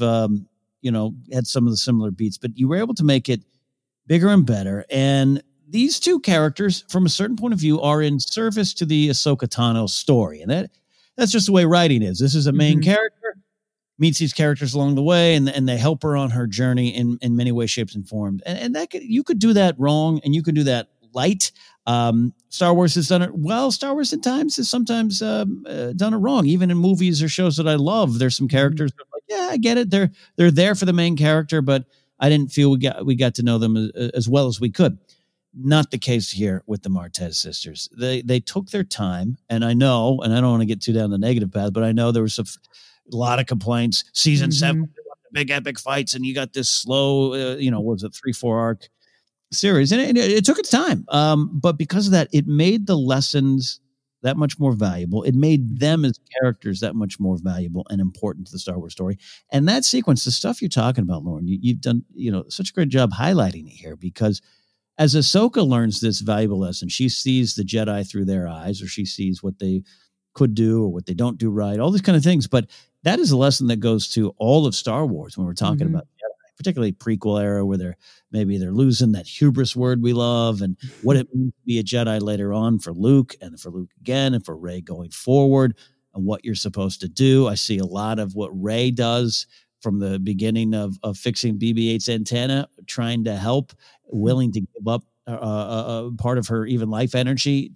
had some of the similar beats. But you were able to make it bigger and better. And these two characters, from a certain point of view, are in service to the Ahsoka Tano story. And that's just the way writing is. This is a main character, meets these characters along the way, and they help her on her journey in many ways, shapes, and forms. And that you could do that wrong, and you could do that light. Star Wars has done it well. Star Wars at times has sometimes done it wrong. Even in movies or shows that I love, there's some characters that are like, yeah, I get it. They're there for the main character, but I didn't feel we got to know them as well as we could. Not the case here with the Martez sisters. They took their time, and I know, and I don't want to get too down the negative path, but I know there was a lot of complaints. Season 7, the big epic fights, and you got this slow, was it 3-4 arc series, and it took its time. But because of that, it made the lessons that much more valuable. It made them as characters that much more valuable and important to the Star Wars story. And that sequence, the stuff you're talking about, Lauren, you've done such a great job highlighting it here, because as Ahsoka learns this valuable lesson, she sees the Jedi through their eyes, or she sees what they could do or what they don't do right, all these kind of things. But that is a lesson that goes to all of Star Wars when we're talking about Jedi, particularly prequel era, where they're losing that hubris word we love, and what it means to be a Jedi later on for Luke, and for Luke again, and for Rey going forward, and what you're supposed to do. I see a lot of what Rey does from the beginning of fixing BB-8's antenna, trying to help, willing to give up a part of her even life energy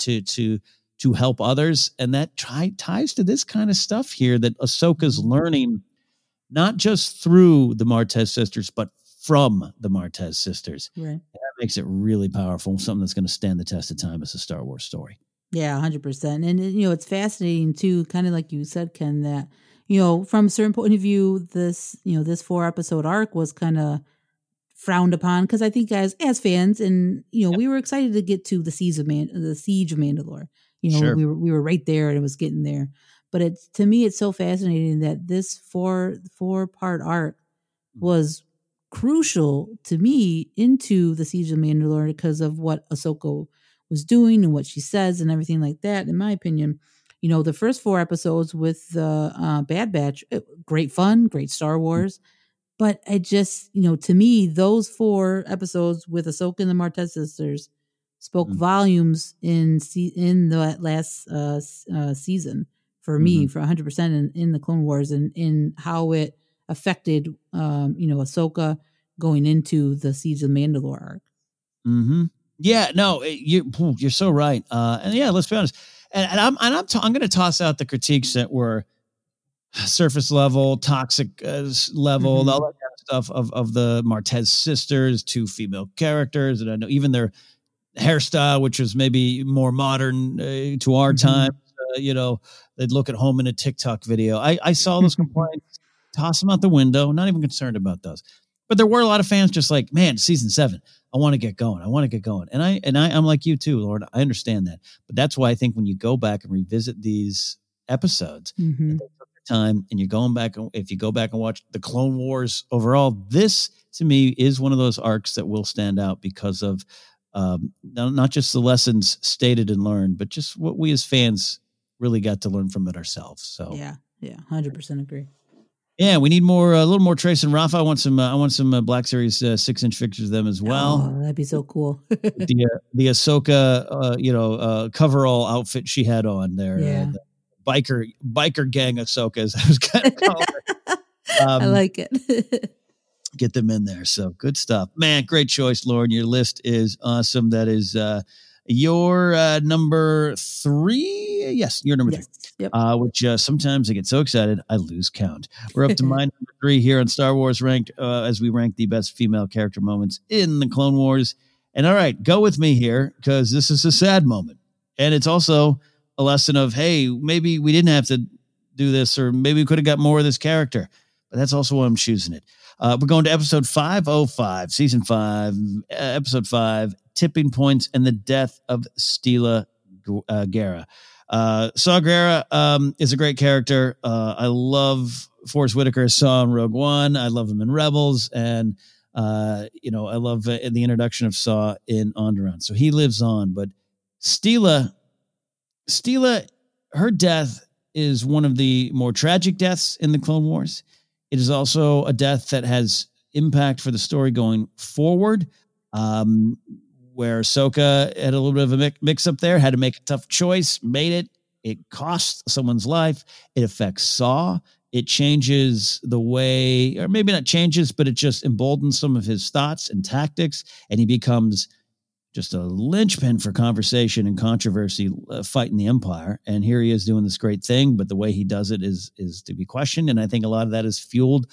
to help others. And that ties to this kind of stuff here that Ahsoka's learning, not just through the Martez sisters, but from the Martez sisters. Right. And that makes it really powerful, something that's going to stand the test of time as a Star Wars story. Yeah, 100%. And, it's fascinating too, kind of like you said, Ken, that, from a certain point of view, this 4-episode arc was kind of frowned upon, because I think as fans, and we were excited to get to the Siege of Mandalore. Sure. we were right there, and it was getting there. But to me, it's so fascinating that this four-part arc was crucial to me into the Siege of Mandalore because of what Ahsoka was doing and what she says and everything like that. In my opinion, the first 4 episodes with the Bad Batch, great fun, great Star Wars. But I just, to me, those 4 episodes with Ahsoka and the Martez sisters spoke volumes in the last season for me, for 100% in the Clone Wars, and in how it affected, Ahsoka going into the Siege of Mandalore arc. Mm-hmm. Yeah, no, you're so right. And yeah, let's be honest. And I'm going to toss out the critiques that were surface level, toxic level, all that kind of stuff of the Martez sisters, 2 female characters, and I know even their hairstyle, which was maybe more modern to our time. They'd look at home in a TikTok video. I saw those complaints, toss them out the window. Not even concerned about those. But there were a lot of fans just like, man, season 7. I want to get going. And I'm like you too, Lord. I understand that. But that's why I think when you go back and revisit these episodes, time, and you're going back, if you go back and watch the Clone Wars overall, this to me is one of those arcs that will stand out because of not just the lessons stated and learned, but just what we as fans really got to learn from it ourselves. So yeah, 100% agree. Yeah, we need more, a little more Trace and Rafa. I want some Black Series 6-inch figures of them as well. Oh, that'd be so cool. the Ahsoka, coverall outfit she had on there. Yeah. The biker gang Ahsoka, as I was kind of calling her. I like it. Get them in there. So good stuff, man. Great choice, Lauren. Your list is awesome. That is your number 3. Yes, you're number 3. Yep. Which sometimes I get so excited I lose count. We're up to my number 3 here on Star Wars Ranked, as we rank the best female character moments in the Clone Wars. And all right, go with me here, because this is a sad moment, and it's also a lesson of, hey, maybe we didn't have to do this, or maybe we could have got more of this character. But that's also why I'm choosing it. We're going to episode 505, season 5, episode 5, Tipping Points and the Death of Steela Guerra. Saw Gerrera is a great character. I love Forrest Whitaker as Saw in Rogue One. I love him in Rebels, and I love the introduction of Saw in Onderon. So he lives on. But Steela, her death is one of the more tragic deaths in the Clone Wars. It is also a death that has impact for the story going forward. Where Ahsoka had a little bit of a mix up there, had to make a tough choice, made it. It cost someone's life. It affects Saw. It changes the way, or maybe not changes, but it just emboldens some of his thoughts and tactics, and he becomes just a linchpin for conversation and controversy fighting the Empire. And here he is doing this great thing, but the way he does it is to be questioned. And I think a lot of that is fueled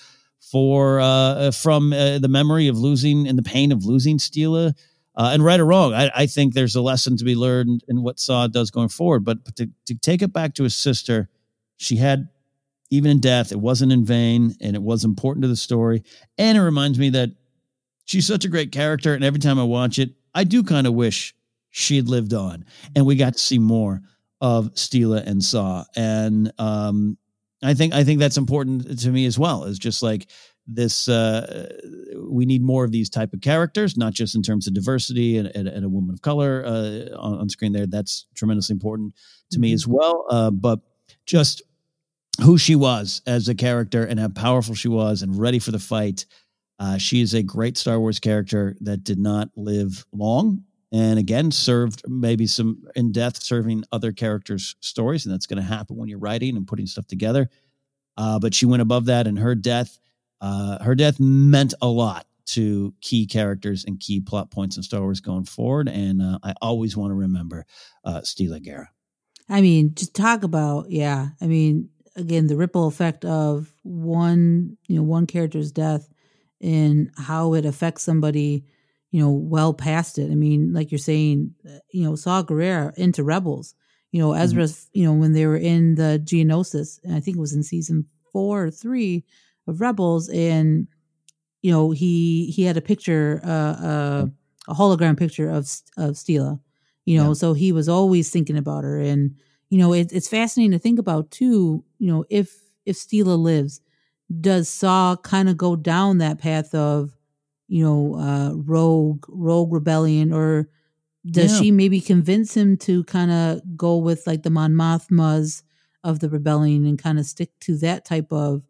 from the memory of losing and the pain of losing Steela. And right or wrong, I think there's a lesson to be learned in what Saw does going forward. But to take it back to his sister, she had, even in death, it wasn't in vain, and it was important to the story. And it reminds me that she's such a great character, and every time I watch it, I do kind of wish she had lived on, and we got to see more of Steela and Saw. And I think that's important to me as well. Is just like this, we need more of these type of characters, not just in terms of diversity and a woman of color on screen there. That's tremendously important to me as well. But just who she was as a character and how powerful she was and ready for the fight. She is a great Star Wars character that did not live long, and again, served maybe some in death, serving other characters' stories. And that's going to happen when you're writing and putting stuff together. But she went above that, and her death meant a lot to key characters and key plot points in Star Wars going forward. And I always want to remember Steela Guerra. I mean, just talk about, again, the ripple effect of one character's death and how it affects somebody, well past it. I mean, like you're saying, Saw Gerrera into Rebels, Ezra, when they were in the Geonosis, and I think it was in season 4 or 3 of Rebels, and he had a picture, a hologram picture of Steela, so he was always thinking about her, and it's fascinating to think about too. If Steela lives, does Saw kind of go down that path of rogue rebellion, or does she maybe convince him to kind of go with like the Mon Mothmas of the rebellion and kind of stick to that type of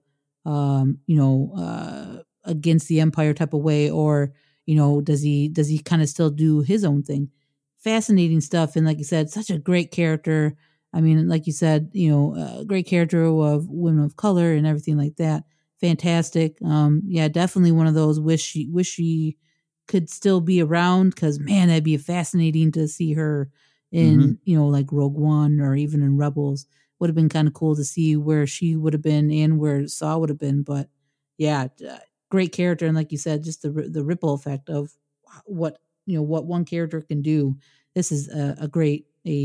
against the Empire type of way, or does he kind of still do his own thing? Fascinating stuff. And like you said, such a great character. I mean, like you said, a great character of women of color and everything like that. fantastic. Yeah, definitely one of those wish she could still be around, because man, that'd be fascinating to see her in, like Rogue One or even in Rebels. Would have been kind of cool to see where she would have been and where Saw would have been. But yeah, great character. And like you said, just the ripple effect of what one character can do. This is a great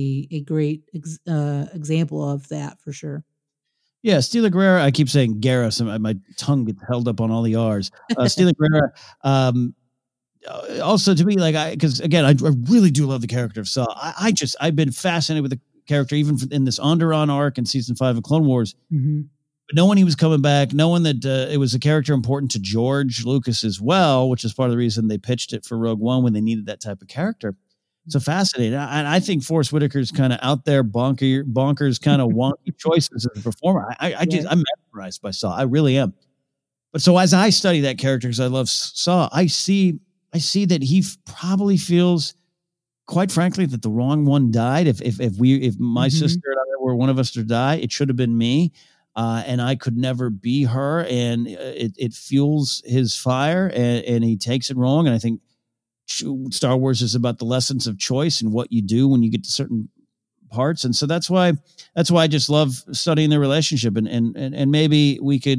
example of that for sure. Yeah, Stila Guerra. I keep saying Guerra, so my tongue gets held up on all the R's. Stila Guerra. Also, to me, because again, I really do love the character of Saw. I've been fascinated with the character, even in this Onderon arc in season 5 of Clone Wars. Mm-hmm. But knowing he was coming back, knowing that it was a character important to George Lucas as well, which is part of the reason they pitched it for Rogue One when they needed that type of character. So fascinating. And I think Forrest Whitaker's kind of out there, bonkers kind of wonky choices as a performer. I'm mesmerized by Saw. I really am. But so as I study that character, because I love Saw, I see that he probably feels, quite frankly, that the wrong one died. If my sister and I were one of us to die, it should have been me. And I could never be her. And it fuels his fire, and he takes it wrong. And I think Star Wars is about the lessons of choice and what you do when you get to certain parts. And so that's why I just love studying their relationship, and maybe we could,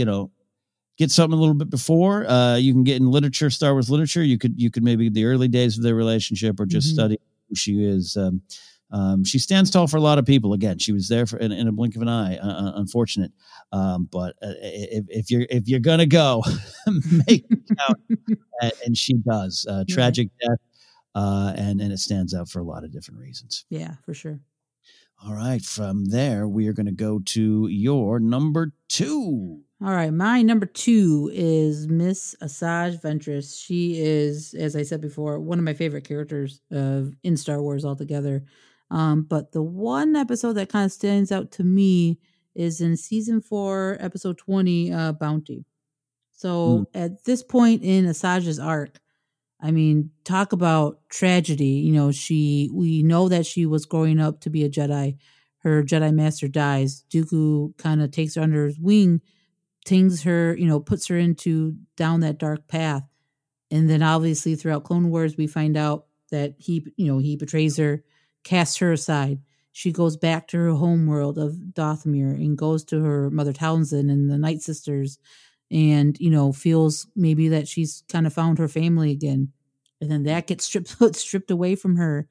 get something a little bit before. You can get in literature, Star Wars literature. You could maybe the early days of their relationship, or just study who she is. She stands tall for a lot of people. Again, she was there in a blink of an eye. Unfortunate, but if you're gonna go, make it count, and she does. Tragic death, and it stands out for a lot of different reasons. Yeah, for sure. All right, from there we are going to go to your number 2. All right, my number 2 is Miss Asajj Ventress. She is, as I said before, one of my favorite characters in Star Wars altogether. But the one episode that kind of stands out to me is in season 4, episode 20, Bounty. So at this point in Asajj's arc, I mean, talk about tragedy. We know that she was growing up to be a Jedi. Her Jedi master dies. Dooku kind of takes her under his wing, tings her, puts her down that dark path. And then obviously throughout Clone Wars, we find out that he betrays her, casts her aside. She goes back to her home world of Dathomir and goes to her mother Townsend and the Night Sisters, and feels maybe that she's kind of found her family again. And then that gets stripped away from her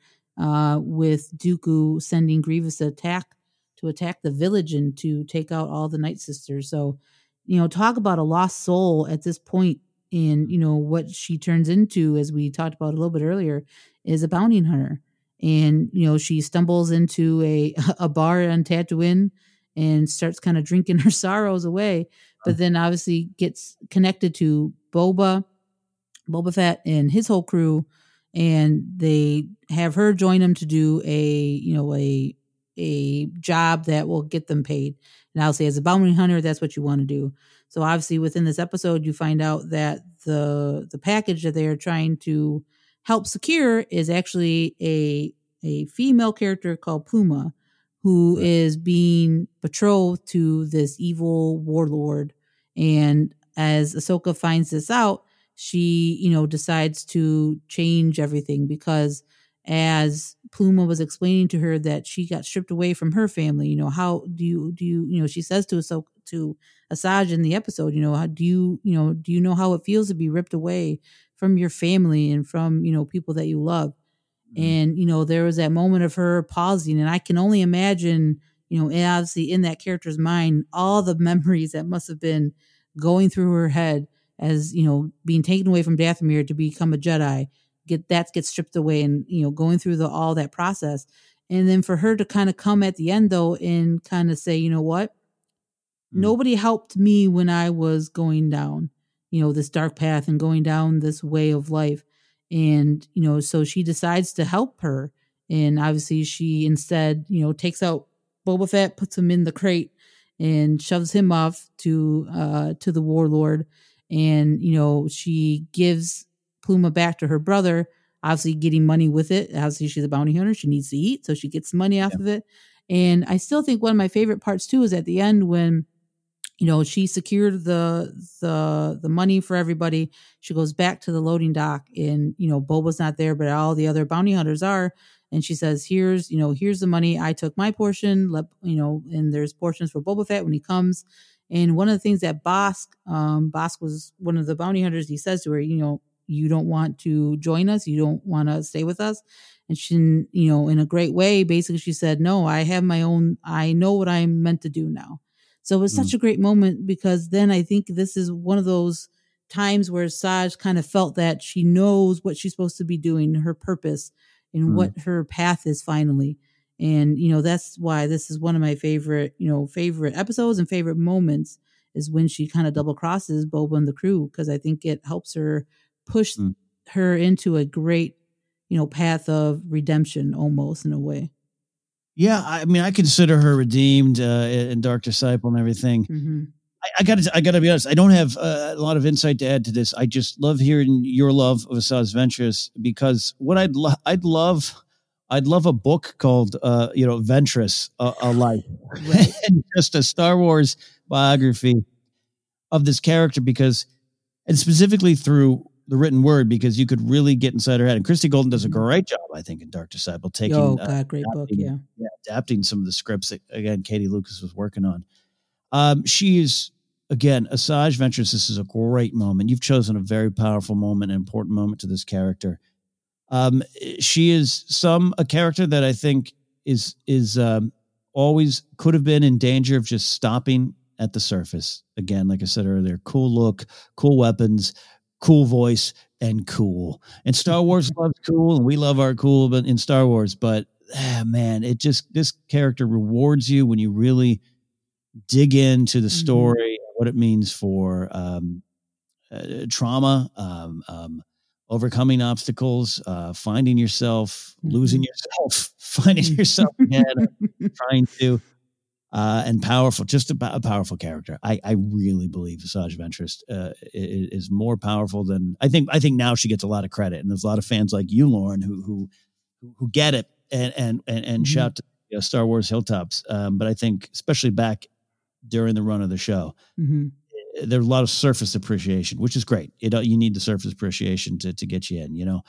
with Dooku sending Grievous to attack the village and to take out all the Night Sisters. So talk about a lost soul at this point. And what she turns into, as we talked about a little bit earlier, is a bounty hunter. And, she stumbles into a bar on Tatooine and starts kind of drinking her sorrows away, but then obviously gets connected to Boba Fett and his whole crew. And they have her join them to do a job that will get them paid. And I'll say, as a bounty hunter, that's what you want to do. So obviously within this episode, you find out that the package that they are trying to help secure is actually a female character called Pluma, who is being betrothed to this evil warlord. And as Ahsoka finds this out, she, decides to change everything, because as Pluma was explaining to her that she got stripped away from her family, how do you she says to Asajj in the episode, how do you know how it feels to be ripped away from your family and from, people that you love? And, there was that moment of her pausing, and I can only imagine, obviously in that character's mind, all the memories that must have been going through her head as, being taken away from Dathomir to become a Jedi, gets stripped away, and, going through all that process. And then for her to kind of come at the end though, and kind of say, you know what, nobody helped me when I was going down, this dark path and going down this way of life. And, so she decides to help her. And obviously she instead, takes out Boba Fett, puts him in the crate and shoves him off to the warlord. And, she gives Pluma back to her brother, obviously getting money with it. Obviously she's a bounty hunter. She needs to eat. So she gets money off of it. And I still think one of my favorite parts too is at the end when, she secured the money for everybody. She goes back to the loading dock, and Boba's not there, but all the other bounty hunters are. And she says, here's the money. I took my portion, and there's portions for Boba Fett when he comes. And one of the things that Bosk was one of the bounty hunters, he says to her, you don't want to join us. You don't want to stay with us. And she, in a great way, basically she said, no, I have my own, I know what I'm meant to do now. So it was such a great moment, because then I think this is one of those times where Asajj kind of felt that she knows what she's supposed to be doing, her purpose, and what her path is finally. And, that's why this is one of my favorite episodes and favorite moments, is when she kind of double crosses Boba and the crew, because I think it helps her push her into a great, path of redemption, almost, in a way. Yeah, I mean, I consider her redeemed in Dark Disciple and everything. Mm-hmm. I gotta be honest. I don't have a lot of insight to add to this. I just love hearing your love of Asajj Ventress, because what I'd love a book called Ventress, a life, right. And just a Star Wars biography of this character, and specifically through the written word, because you could really get inside her head. And Christy Golden does a great job, I think, in Dark Disciple, taking great book, yeah, adapting some of the scripts that, again, Katie Lucas was working on. She is, again, Asajj Ventress. This is a great moment. You've chosen a very powerful moment, an important moment to this character. She is a character that I think is always could have been in danger of just stopping at the surface. Again, like I said earlier, cool look, cool weapons, cool voice, and cool. And Star Wars loves cool, and we love our cool in Star Wars. But man, this character rewards you when you really dig into the story, what it means for trauma, overcoming obstacles, finding yourself, losing yourself, finding yourself again, trying to, and powerful, just a powerful character. I really believe Asajj Ventress is more powerful than I think now she gets a lot of credit, and there's a lot of fans like you, Lauren, who get it and shout to Star Wars hilltops. But I think especially back during the run of the show, there's a lot of surface appreciation, which is great. You need the surface appreciation to get you in,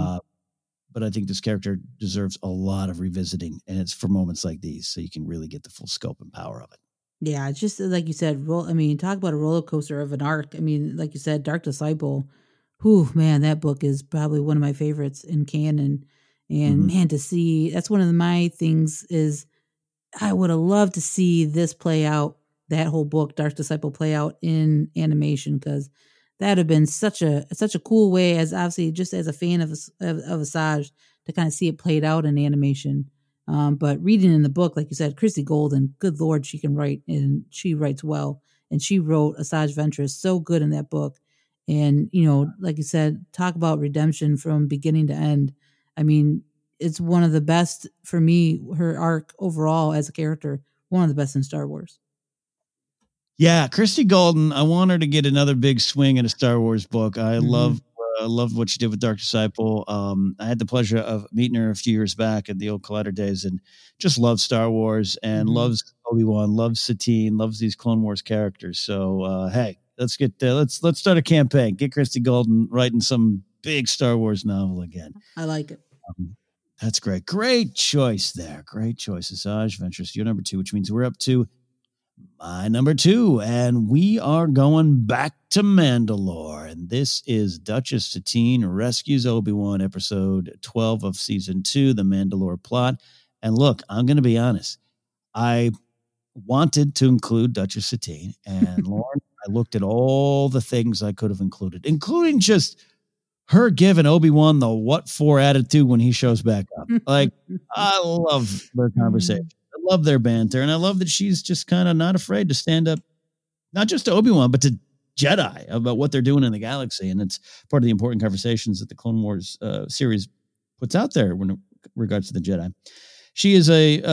but I think this character deserves a lot of revisiting, and it's for moments like these, so you can really get the full scope and power of it. Yeah, it's just like you said, talk about a roller coaster of an arc. I mean, like you said, Dark Disciple, man, that book is probably one of my favorites in canon. And man, to see, that's one of my things is I would have loved to see this play out, that whole book, Dark Disciple, play out in animation, because that would have been such a cool way, as obviously just as a fan of Asajj, to kind of see it played out in animation. But reading in the book, like you said, Christy Golden, good Lord, she can write, and she writes well. And she wrote Asajj Ventress so good in that book. And, like you said, talk about redemption from beginning to end. I mean, it's one of the best for me, her arc overall as a character, one of the best in Star Wars. Yeah, Christy Golden, I want her to get another big swing in a Star Wars book. I loved what she did with Dark Disciple. I had the pleasure of meeting her a few years back at the old Collider days, and just loves Star Wars and loves Obi-Wan, loves Satine, loves these Clone Wars characters. So, hey, let's start a campaign. Get Christy Golden writing some big Star Wars novel again. I like it. That's great. Great choice there. Great choice. Asajj Ventress, your number 2, which means we're up to my number 2, and we are going back to Mandalore, and this is Duchess Satine Rescues Obi-Wan, episode 12 of season 2, The Mandalore Plot. And look, I'm going to be honest, I wanted to include Duchess Satine, and Lauren, I looked at all the things I could have included, including just her giving Obi-Wan the what for attitude when he shows back up. Like, I love their conversation. I love their banter, and I love that she's just kind of not afraid to stand up, not just to Obi-Wan, but to Jedi about what they're doing in the galaxy. And it's part of the important conversations that the Clone Wars series puts out there when it regards to the Jedi. She is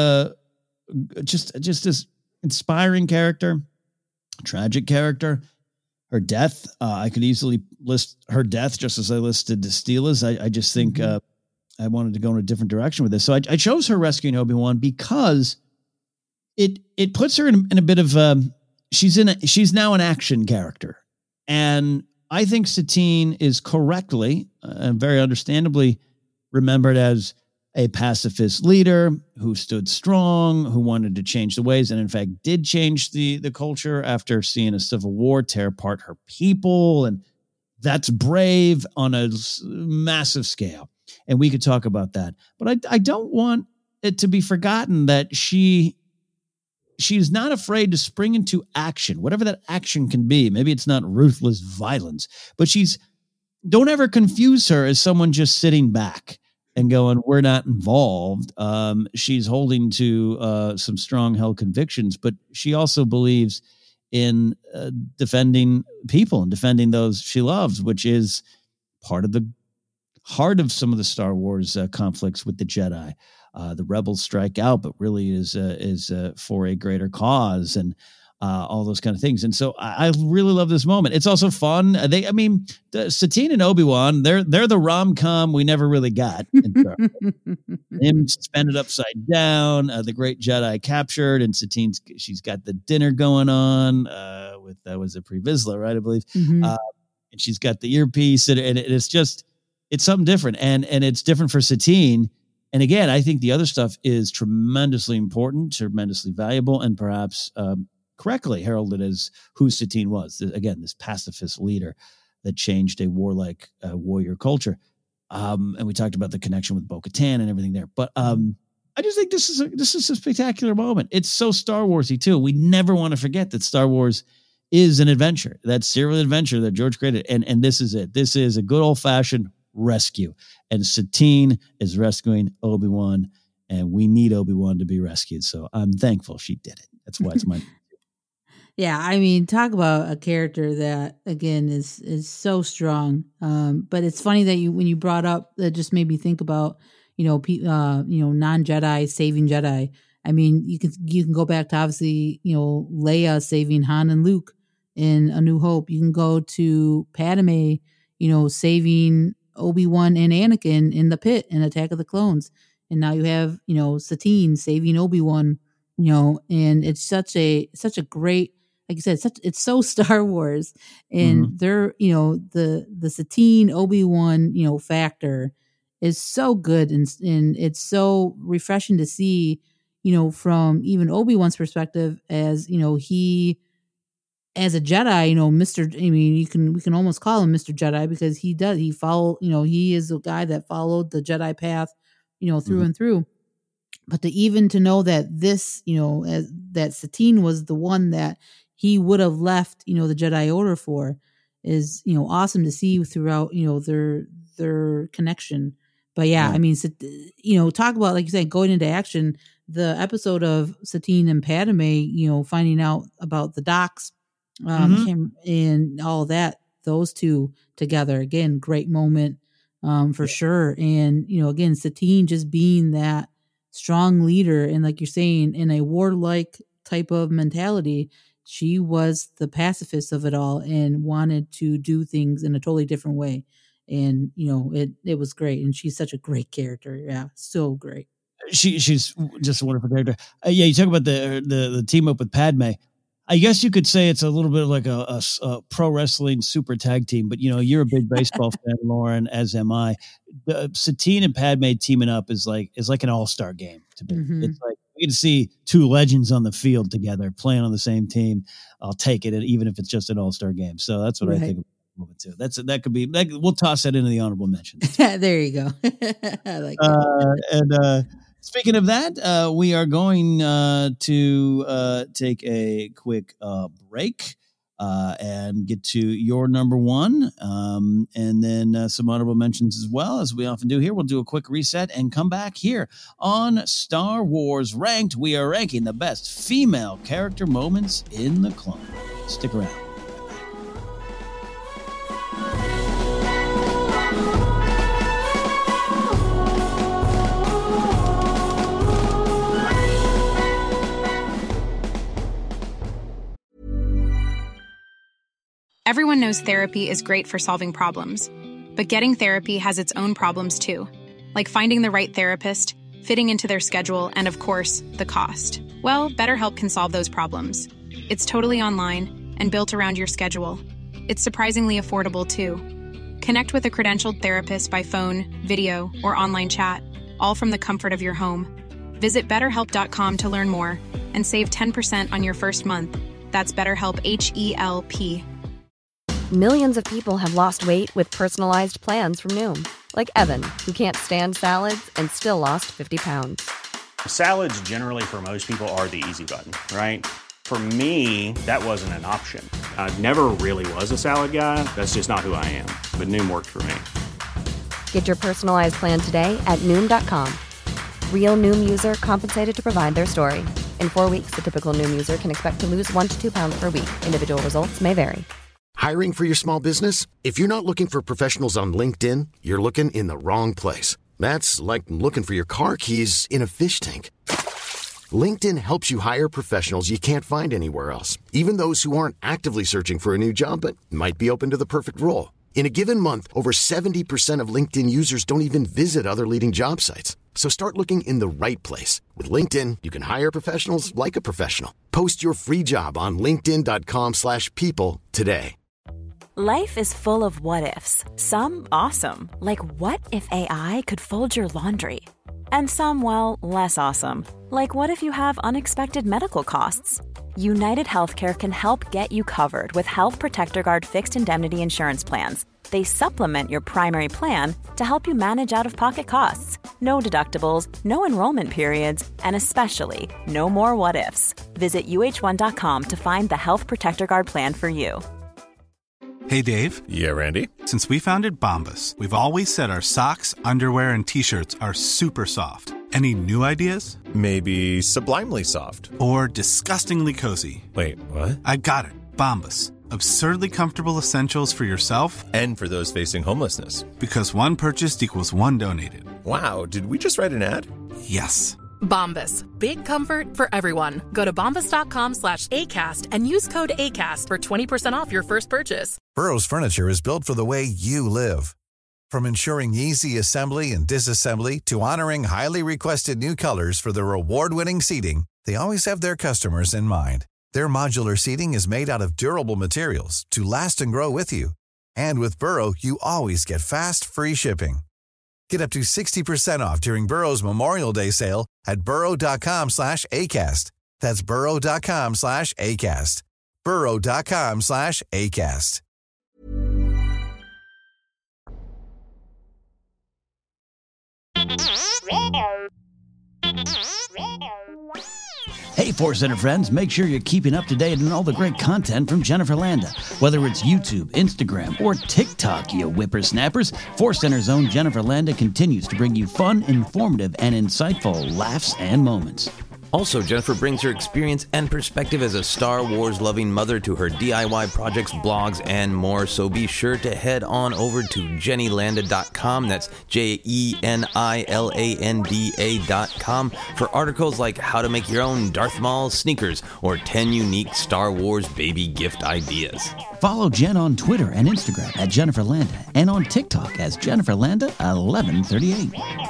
just this inspiring character, tragic character. Her death, I could easily list her death just as I listed Steela's. I just think I wanted to go in a different direction with this. So I chose her rescuing Obi-Wan because it puts her in a bit of she's now an action character. And I think Satine is correctly and very understandably remembered as a pacifist leader who stood strong, who wanted to change the ways, and in fact did change the culture after seeing a civil war tear apart her people. And that's brave on a massive scale. And we could talk about that. But I don't want it to be forgotten that she's not afraid to spring into action, whatever that action can be. Maybe it's not ruthless violence, but don't ever confuse her as someone just sitting back and going, we're not involved. She's holding to some strong held convictions, but she also believes in defending people and defending those she loves, which is part of the heart of some of the Star Wars conflicts with the Jedi. The rebels strike out, but really is for a greater cause and all those kind of things. And so I really love this moment. It's also fun. Satine and Obi-Wan, they're the rom-com we never really got. Him suspended upside down, the great Jedi captured, and Satine's, she's got the dinner going on with, was it Pre Vizsla, right? I believe. Mm-hmm. And she's got the earpiece and it's something different. And it's different for Satine. And again, I think the other stuff is tremendously important, tremendously valuable, and perhaps correctly heralded as who Satine was. Again, this pacifist leader that changed a warlike warrior culture. And we talked about the connection with Bo-Katan and everything there. But I just think this is a spectacular moment. It's so Star Warsy too. We never want to forget that Star Wars is an adventure, that serial adventure that George created. And this is it. This is a good old fashioned rescue. And Satine is rescuing Obi-Wan, and we need Obi-Wan to be rescued. So I'm thankful she did it. That's why it's my. Yeah, I mean, talk about a character that again is so strong. But it's funny that when you brought up, that just made me think about non-Jedi saving Jedi. I mean, you can go back to obviously Leia saving Han and Luke in A New Hope. You can go to Padme, saving Obi-Wan and Anakin in the pit in Attack of the Clones, and now you have Satine saving Obi-Wan. And it's such a great. Like I said, it's so Star Wars, and they're, the Satine Obi-Wan, factor is so good, and it's so refreshing to see, from even Obi-Wan's perspective as, he, as a Jedi, we can almost call him Mr. Jedi because he is a guy that followed the Jedi path, through and through. But to know that this, that Satine was the one that he would have left, the Jedi Order for is, awesome to see throughout, their connection. But yeah, I mean, talk about, like you said, going into action, the episode of Satine and Padme, finding out about the docks, and all that, those two together, again, great moment, for sure. And, again, Satine just being that strong leader, and like you're saying, in a warlike type of mentality, she was the pacifist of it all and wanted to do things in a totally different way. And, it was great. And she's such a great character. Yeah. So great. She's just a wonderful character. You talk about the team up with Padme. I guess you could say it's a little bit like a pro wrestling super tag team, but you're a big baseball fan, Lauren, as am I. Satine and Padme teaming up is like an all-star game to me. Mm-hmm. It's like, we get to see two legends on the field together playing on the same team. I'll take it, even if it's just an all-star game. So that's what I think of the moment too. That could be. We'll toss that into the honorable mentions. There you go. I like that. And speaking of that, we are going to take a quick break and get to your number one, and then some honorable mentions as well, as we often do here. We'll do a quick reset and come back here on Star Wars Ranked. We are ranking the best female character moments in the Clone Wars. Stick around. Everyone knows therapy is great for solving problems, but getting therapy has its own problems too, like finding the right therapist, fitting into their schedule, and of course, the cost. Well, BetterHelp can solve those problems. It's totally online and built around your schedule. It's surprisingly affordable, too. Connect with a credentialed therapist by phone, video, or online chat, all from the comfort of your home. Visit BetterHelp.com to learn more and save 10% on your first month. That's BetterHelp, H-E-L-P. Millions of people have lost weight with personalized plans from Noom. Like Evan, who can't stand salads and still lost 50 pounds. Salads generally for most people are the easy button, right? For me, that wasn't an option. I never really was a salad guy. That's just not who I am. But Noom worked for me. Get your personalized plan today at Noom.com. Real Noom user compensated to provide their story. In 4 weeks, the typical Noom user can expect to lose 1 to 2 pounds per week. Individual results may vary. Hiring for your small business? If you're not looking for professionals on LinkedIn, you're looking in the wrong place. That's like looking for your car keys in a fish tank. LinkedIn helps you hire professionals you can't find anywhere else, even those who aren't actively searching for a new job but might be open to the perfect role. In a given month, over 70% of LinkedIn users don't even visit other leading job sites. So start looking in the right place. With LinkedIn, you can hire professionals like a professional. Post your free job on linkedin.com/people today. Life is full of what-ifs. Some awesome, like what if AI could fold your laundry? And some, well, less awesome, like what if you have unexpected medical costs? United Healthcare can help get you covered with Health Protector Guard fixed indemnity insurance plans. They supplement your primary plan to help you manage out-of-pocket costs. No deductibles, no enrollment periods, and especially no more what-ifs. Visit UH1.com to find the Health Protector Guard plan for you. Hey, Dave. Yeah, Randy. Since we founded Bombas, we've always said our socks, underwear, and T-shirts are super soft. Any new ideas? Maybe sublimely soft. Or disgustingly cozy. Wait, what? I got it. Bombas. Absurdly comfortable essentials for yourself and for those facing homelessness. Because one purchased equals one donated. Wow, did we just write an ad? Yes. Bombas. Big comfort for everyone. Go to bombas.com/ACAST and use code ACAST for 20% off your first purchase. Burrow's furniture is built for the way you live. From ensuring easy assembly and disassembly to honoring highly requested new colors for their award-winning seating, they always have their customers in mind. Their modular seating is made out of durable materials to last and grow with you. And with Burrow, you always get fast, free shipping. Get up to 60% off during Burrow's Memorial Day sale at burrow.com/ACAST. That's burrow.com/ACAST. burrow.com/ACAST. Hey, Force Center friends, make sure you're keeping up to date on all the great content from Jennifer Landa. Whether it's YouTube, Instagram, or TikTok, you whippersnappers, Force Center's own Jennifer Landa continues to bring you fun, informative, and insightful laughs and moments. Also, Jennifer brings her experience and perspective as a Star Wars-loving mother to her DIY projects, blogs, and more. So be sure to head on over to JennyLanda.com. That's JennyLanda.com for articles like how to make your own Darth Maul sneakers or 10 unique Star Wars baby gift ideas. Follow Jen on Twitter and Instagram at Jennifer Landa and on TikTok as Jennifer Landa 1138.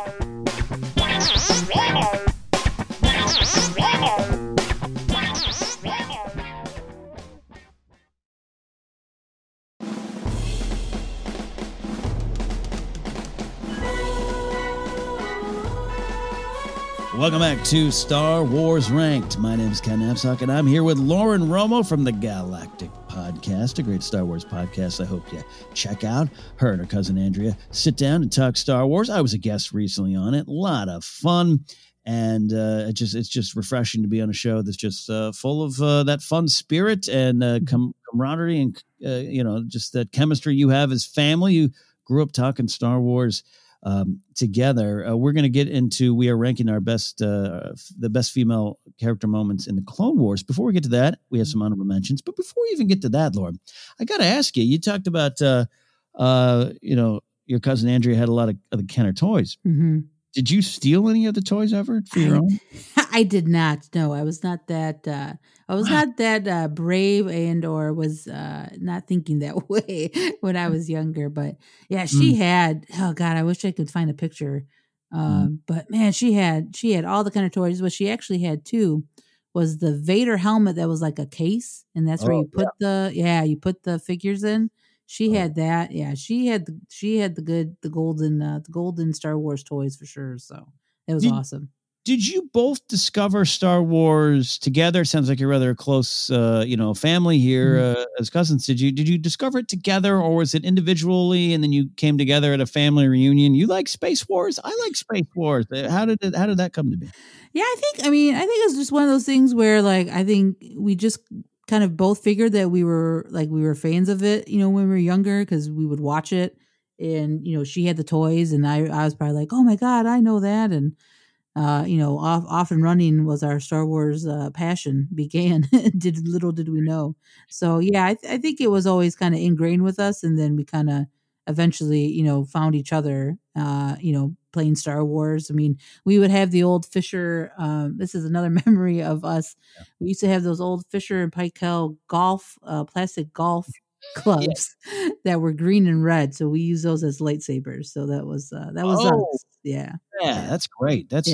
Welcome back to Star Wars Ranked. My name is Ken Napzok, and I'm here with Lauren Romo from the Galactic Podcast, a great Star Wars podcast I hope you check out. Her and her cousin Andrea sit down and talk Star Wars. I was a guest recently on it. A lot of fun, and it's just refreshing to be on a show that's just full of that fun spirit and camaraderie and just that chemistry you have as family. You grew up talking Star Wars together. We're going to get into, we are ranking our the best female character moments in the Clone Wars. Before we get to that, we have some honorable mentions. But before we even get to that, Lauren, I got to ask you, you talked about, your cousin Andrea had a lot of the Kenner toys. Mm-hmm. Did you steal any of the toys ever for your own? I did not. No, I was not that. Brave or was not thinking that way when I was younger. But yeah, she had. Oh God, I wish I could find a picture. But man, she had all the kind of toys. What she actually had too was the Vader helmet that was like a case, and that's where you put you put the figures in. She had that. Yeah, she had the golden Star Wars toys for sure. So it was awesome. Did you both discover Star Wars together? It sounds like you're rather close, family here as cousins. Did you discover it together, or was it individually, and then you came together at a family reunion? You like Space Wars? I like Space Wars. How did that come to be? Yeah, I think it's just one of those things where, like, I think we just kind of both figured that we were fans of it, when we were younger, because we would watch it, and she had the toys, and I was probably like, oh my God, I know that, and off and running was our Star Wars passion began. Little did we know. So yeah, I think it was always kind of ingrained with us, and then we kind of eventually, found each other, playing Star Wars. I mean, we would have the old Fisher. This is another memory of us. Yeah. We used to have those old Fisher and Paykel plastic golf clubs that were green and red. So we use those as lightsabers. So that was us. Yeah. Yeah, that's great. That's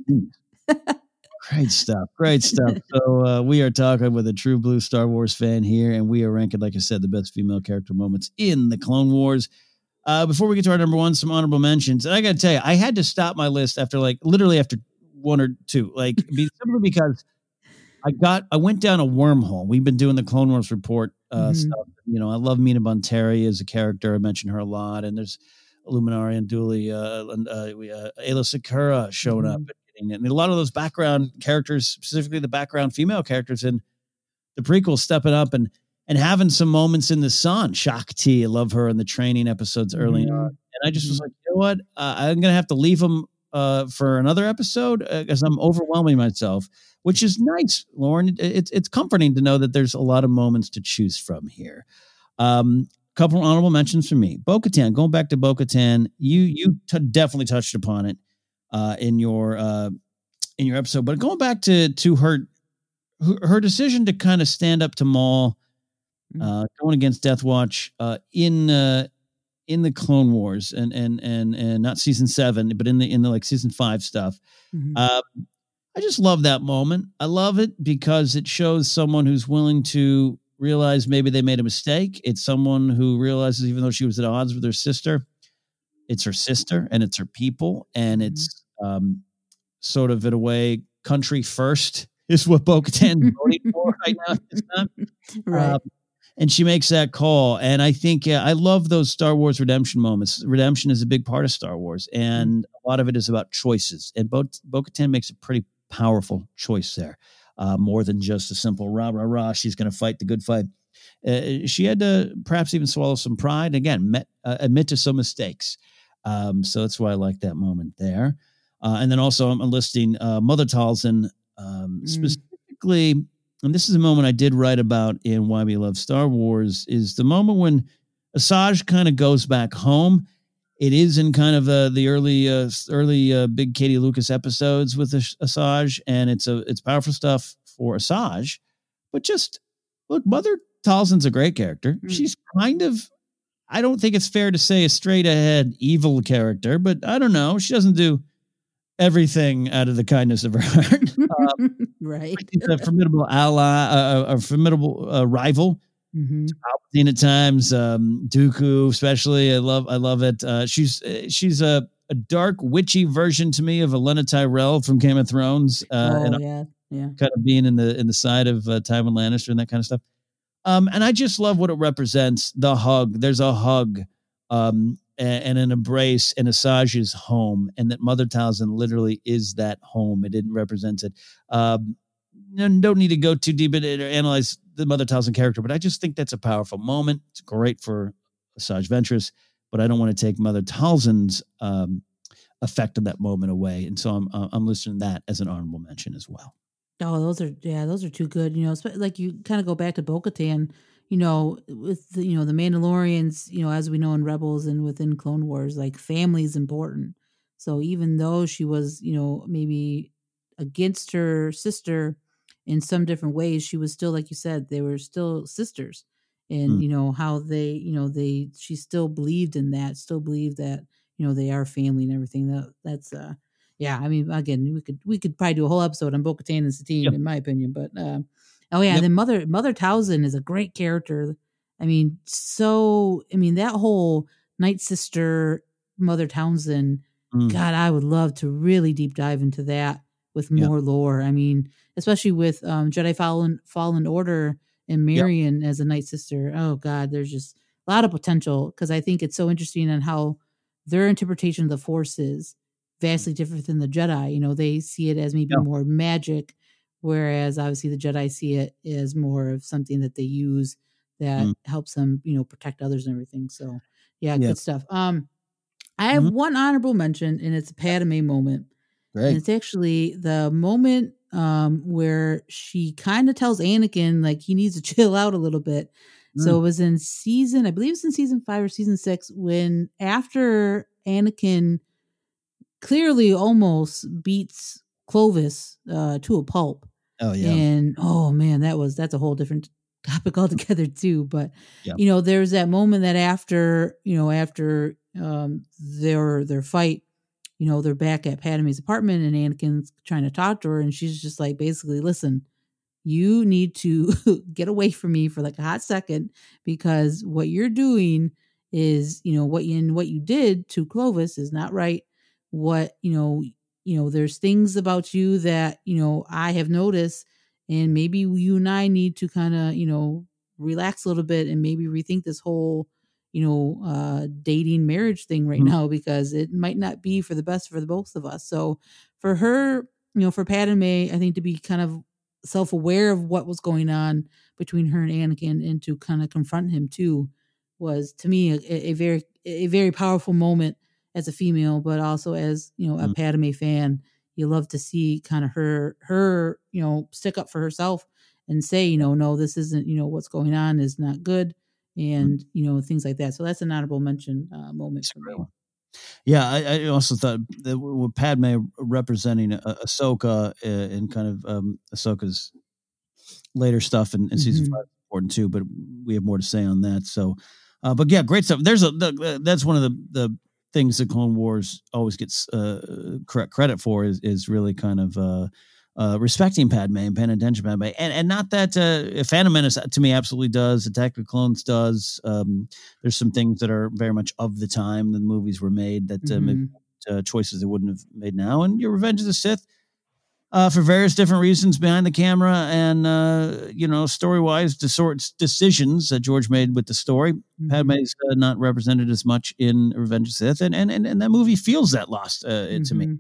great stuff. Great stuff. So we are talking with a true blue Star Wars fan here, and we are ranking, like I said, the best female character moments in the Clone Wars. Before we get to our number one, some honorable mentions. And I got to tell you, I had to stop my list after after one or two, simply because I went down a wormhole. We've been doing the Clone Wars report stuff. I love Mina Bonteri as a character. I mentioned her a lot. And there's Illuminari and Dooley, Ayla Secura showing up. And a lot of those background characters, specifically the background female characters in the prequel, stepping up and having some moments in the sun. Shakti, I love her in the training episodes early on. And I just was like, you know what? I'm going to have to leave them for another episode because I'm overwhelming myself, which is nice, Lauren. It's comforting to know that there's a lot of moments to choose from here. Couple of honorable mentions for me. Bo-Katan, going back to Bo-Katan, you definitely touched upon it in your episode, but going back to her decision to kind of stand up to Maul, going against Death Watch in the Clone Wars and not season 7, but in the season 5 stuff. I just love that moment. I love it because it shows someone who's willing to realize maybe they made a mistake. It's someone who realizes, even though she was at odds with her sister, it's her sister and it's her people. And it's sort of, in a way, country first is what Bo-Katan voting for right now. Right. And she makes that call. And I think, I love those Star Wars redemption moments. Redemption is a big part of Star Wars. And a lot of it is about choices. And Bo-Katan makes a pretty powerful choice there. More than just a simple rah, rah, rah, she's going to fight the good fight. She had to perhaps even swallow some pride. Again, admit to some mistakes. So that's why I like that moment there. And then also I'm listing Mother Talzin specifically, and this is a moment I did write about in Why We Love Star Wars, is the moment when Asajj kind of goes back home. It is in kind of the early big Katie Lucas episodes with Asajj, and it's powerful stuff for Asajj. But just look, Mother Talzin's a great character. She's kind of, I don't think it's fair to say a straight ahead evil character, but I don't know. She doesn't do everything out of the kindness of her heart. Right. She's a formidable ally, a formidable rival. Palpatine at times, Dooku especially. I love it. She's a dark witchy version to me of Olenna Tyrell from Game of Thrones. Kind of being in the side of Tywin Lannister and that kind of stuff. And I just love what it represents. The hug. There's a hug, and an embrace in Asajj's home, and that Mother Talzin literally is that home. It didn't represent it. Don't need to go too deep into or analyze the Mother Talzin character, but I just think that's a powerful moment. It's great for Asajj Ventress, but I don't want to take Mother Talzin's effect of that moment away, and so I'm listing that as an honorable mention as well. Oh, those are too good. Like you kind of go back to Bo-Katan, with the Mandalorians, as we know in Rebels and within Clone Wars, like family is important. So even though she was, maybe against her sister in some different ways, she was still, like you said, they were still sisters. And, how she still believed in that, they are family and everything. That's yeah, I mean, again, we could probably do a whole episode on Bo-Katan and Satine, in my opinion. But and then Mother Talzin is a great character. I mean, that whole Night Sister Mother Townsend, God, I would love to really deep dive into that with more lore. I mean, especially with Jedi Fallen Order and Marion as a Night Sister. Oh God, there's just a lot of potential, because I think it's so interesting on how their interpretation of the Force is vastly different than the Jedi. You know, they see it as maybe more magic, whereas obviously the Jedi see it as more of something that they use that helps them, you know, protect others and everything. So good stuff. I have one honorable mention, and it's a Padme moment. Great. And it's actually the moment where she kind of tells Anakin like he needs to chill out a little bit. So it was in I believe it's in season 5 or season 6, when after Anakin clearly almost beats Clovis to a pulp. Oh yeah. And oh man, that's a whole different topic altogether too. But you know, there's that moment that after their fight, you know, they're back at Padme's apartment and Anakin's trying to talk to her, and she's just like, basically, listen, you need to get away from me for like a hot second, because what you're doing is, you know, what you did to Clovis is not right. What, you know, there's things about you that, you know, I have noticed, and maybe you and I need to kind of, you know, relax a little bit and maybe rethink this whole, you know, dating marriage thing right now, because it might not be for the best for the both of us. So for her, you know, for Padme, I think to be kind of self-aware of what was going on between her and Anakin, and to kind of confront him too, was to me a very powerful moment as a female, but also as, you know, a Padme fan. You love to see kind of her, you know, stick up for herself and say, you know, no, this isn't, you know, what's going on is not good, and you know, things like that. So that's an honorable mention moment for me. Yeah, I also thought that with Padme representing Ahsoka in kind of Ahsoka's later stuff in season 5 is important too, but we have more to say on that. So, but yeah, great stuff. That's one of the things that Clone Wars always gets correct credit for is really kind of respecting Padme and paying attention to Padme, and not that Phantom Menace to me absolutely does. Attack of the Clones does. There's some things that are very much of the time the movies were made that choices they wouldn't have made now. And your Revenge of the Sith, for various different reasons behind the camera and you know, story wise, decisions that George made with the story. Padme's not represented as much in Revenge of the Sith, and that movie feels that lost to me.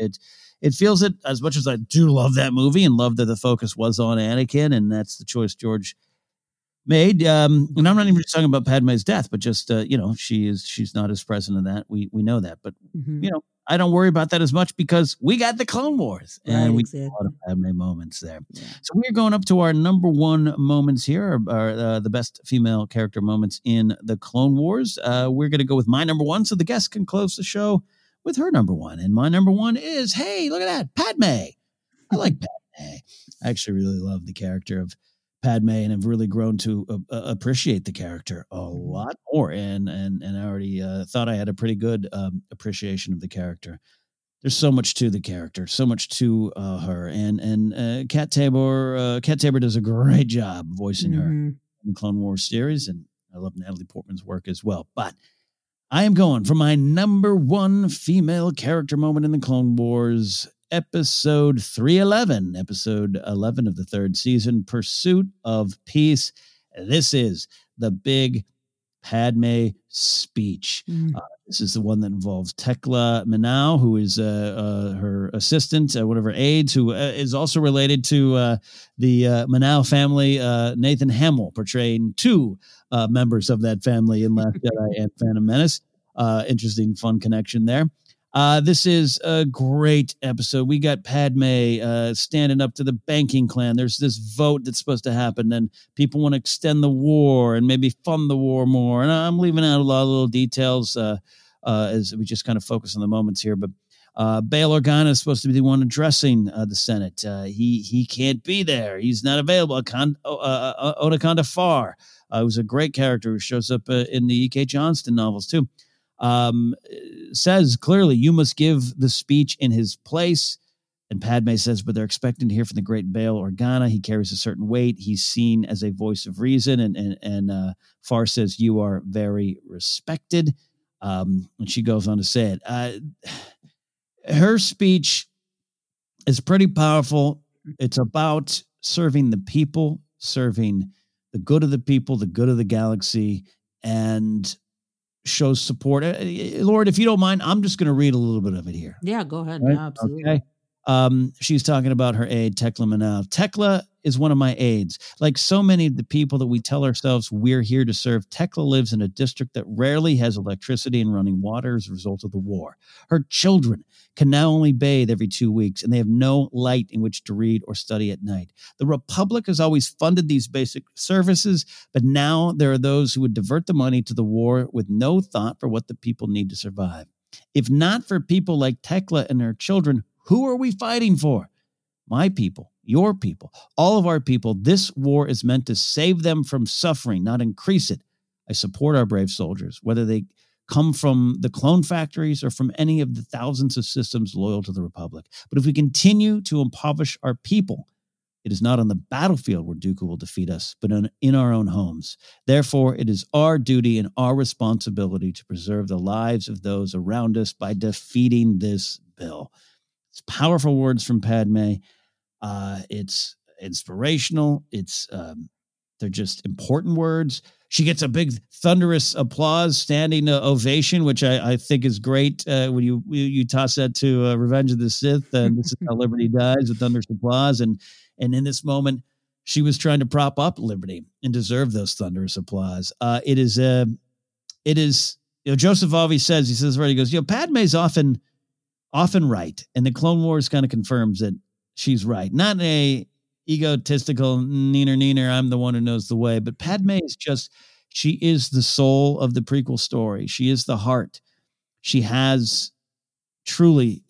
It feels it as much as I do love that movie and love that the focus was on Anakin, and that's the choice George made. And I'm not even just talking about Padme's death, but just, you know, she's not as present in that. We know that, but you know, I don't worry about that as much because we got the Clone Wars and we got a lot of Padme moments there. Yeah. So we're going up to our number one moments here, are the best female character moments in the Clone Wars. We're going to go with my number one, so the guest can close the show with her number one. And my number one is, hey, look at that, Padme. I like Padme. I actually really love the character of Padme and have really grown to appreciate the character a lot more. And I already thought I had a pretty good appreciation of the character. There's so much to the character, so much to her. And Kat Tabor does a great job voicing her in the Clone Wars series. And I love Natalie Portman's work as well. But I am going for my number one female character moment in the Clone Wars, episode 311, episode 11 of the third season, Pursuit of Peace. This is the big Padme speech. This is the one that involves Tekla Minau, who is her assistant, one of her aides, who is also related to the Minau family, Nathan Hamill, portraying two members of that family in Last Jedi and Phantom Menace. Interesting, fun connection there. This is a great episode. We got Padme standing up to the banking clan. There's this vote that's supposed to happen, and people want to extend the war and maybe fund the war more. And I'm leaving out a lot of little details as we just kind of focus on the moments here. But Bail Organa is supposed to be the one addressing the Senate. He can't be there. He's not available. Onaconda Farr, who's a great character who shows up in the E.K. Johnston novels too. says clearly, you must give the speech in his place. And Padme says, but they're expecting to hear from the great Bail Organa. He carries a certain weight. He's seen as a voice of reason. And Far says, you are very respected. And she goes on to say it. Her speech is pretty powerful. It's about serving the people, serving the good of the people, the good of the galaxy, and shows support. Lord, if you don't mind, I'm just going to read a little bit of it here. Yeah, go ahead. Right? No, absolutely. Okay. She's talking about her aide, Tekla Manal. Tekla is one of my aides. Like so many of the people that we tell ourselves we're here to serve, Tekla lives in a district that rarely has electricity and running water as a result of the war. Her children can now only bathe every 2 weeks, and they have no light in which to read or study at night. The Republic has always funded these basic services, but now there are those who would divert the money to the war with no thought for what the people need to survive. If not for people like Tekla and her children, who are we fighting for? My people, your people, all of our people. This war is meant to save them from suffering, not increase it. I support our brave soldiers, whether they come from the clone factories or from any of the thousands of systems loyal to the Republic. But if we continue to impoverish our people, it is not on the battlefield where Dooku will defeat us, but in our own homes. Therefore, it is our duty and our responsibility to preserve the lives of those around us by defeating this bill. It's powerful words from Padme. It's inspirational. They're just important words. She gets a big thunderous applause, standing ovation, which I think is great. When you toss that to Revenge of the Sith, and this is how Liberty dies, with thunderous applause. And in this moment, she was trying to prop up Liberty and deserve those thunderous applause. It is. Joseph Alvey says, he goes, Padme's often right. And the Clone Wars kind of confirms that she's right. Not a egotistical neener, I'm the one who knows the way. But Padme is she is the soul of the prequel story. She is the heart. She has truly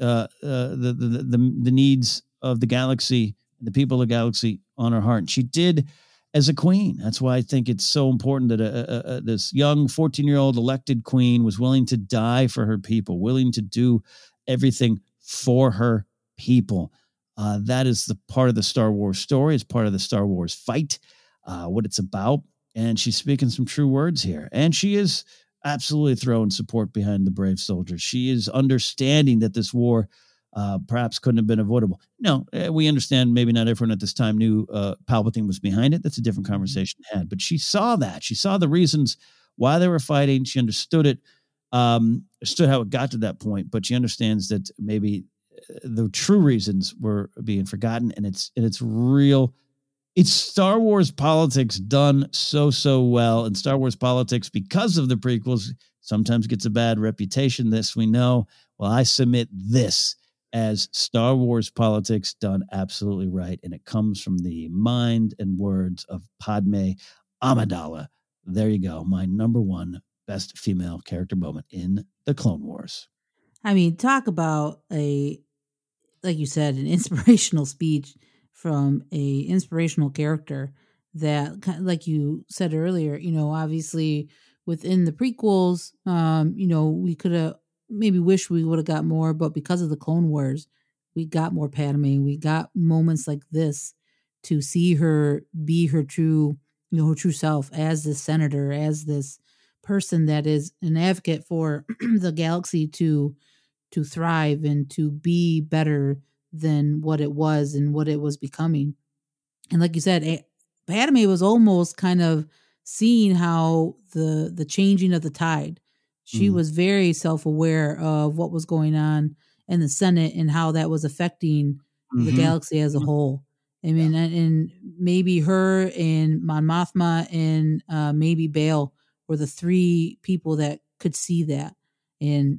the needs of the galaxy, the people of the galaxy on her heart. And she did as a queen. That's why I think it's so important that this young 14-year-old elected queen was willing to die for her people, willing to do everything for her people. That is the part of the Star Wars story. It's part of the Star Wars fight, what it's about. And she's speaking some true words here. And she is absolutely throwing support behind the brave soldiers. She is understanding that this war perhaps couldn't have been avoidable. No, we understand maybe not everyone at this time knew Palpatine was behind it. That's a different conversation had. But she saw that. She saw the reasons why they were fighting. She understood it. Understood how it got to that point, but she understands that maybe the true reasons were being forgotten, and it's real. It's Star Wars politics done so well, and Star Wars politics, because of the prequels, sometimes gets a bad reputation. This we know. Well, I submit this as Star Wars politics done absolutely right, and it comes from the mind and words of Padme Amidala. There you go, my number one best female character moment in the Clone Wars. I mean, talk about like you said, an inspirational speech from a inspirational character that, like you said earlier, obviously within the prequels, we could have maybe wished we would have got more, but because of the Clone Wars, we got more Padme. We got moments like this to see her be her true self as this senator, as this person that is an advocate for the galaxy to thrive and to be better than what it was and what it was becoming. And like you said, Padme was almost kind of seeing how the changing of the tide. She was very self-aware of what was going on in the Senate and how that was affecting the galaxy as a whole. I mean, and maybe her and Mon Mothma and maybe Bail were the three people that could see that. And,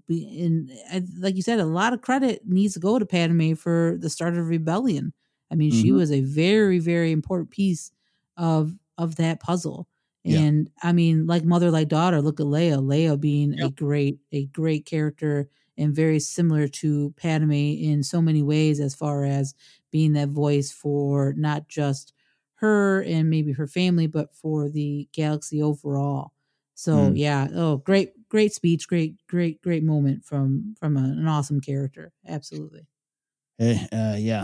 like you said, a lot of credit needs to go to Padme for the start of rebellion. I mean, she was a very, very important piece of that puzzle. And I mean, like mother, like daughter, look at Leia being a great character and very similar to Padme in so many ways, as far as being that voice for not just her and maybe her family, but for the galaxy overall. So great great speech, great moment from an awesome character. Absolutely. Yeah.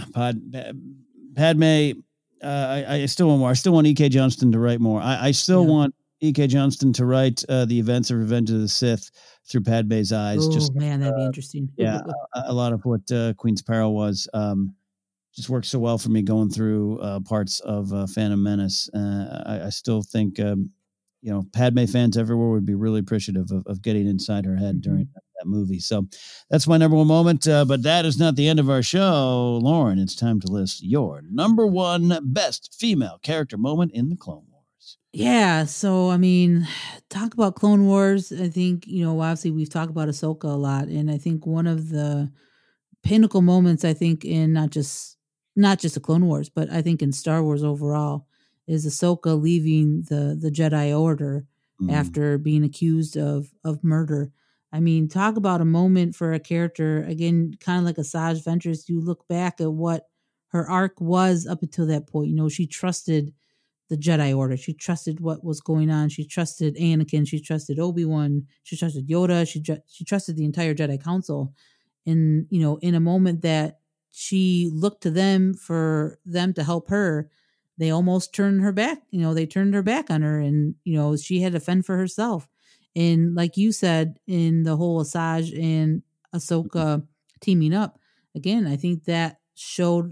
Padme. I still want more. I still want E.K. Johnston to write more. I still want E.K. Johnston to write the events of Revenge of the Sith through Padme's eyes. Oh, man, that'd be interesting. Yeah, a lot of what Queen's Peril was just worked so well for me going through parts of Phantom Menace. I still think, Padme fans everywhere would be really appreciative of getting inside her head during that movie. So that's my number one moment. But that is not the end of our show. Lauren, it's time to list your number one best female character moment in the Clone Wars. Yeah. So, I mean, talk about Clone Wars. I think, obviously we've talked about Ahsoka a lot. And I think one of the pinnacle moments, I think, in not just the Clone Wars, but I think in Star Wars overall, is Ahsoka leaving the Jedi Order after being accused of murder. I mean, talk about a moment for a character, again, kind of like Asajj Ventress. You look back at what her arc was up until that point. She trusted the Jedi Order. She trusted what was going on. She trusted Anakin. She trusted Obi-Wan. She trusted Yoda. She trusted the entire Jedi Council. And, in a moment that she looked to them for them to help her, they almost turned her back. They turned her back on her, and, she had to fend for herself. And like you said, in the whole Asajj and Ahsoka teaming up, again, I think that showed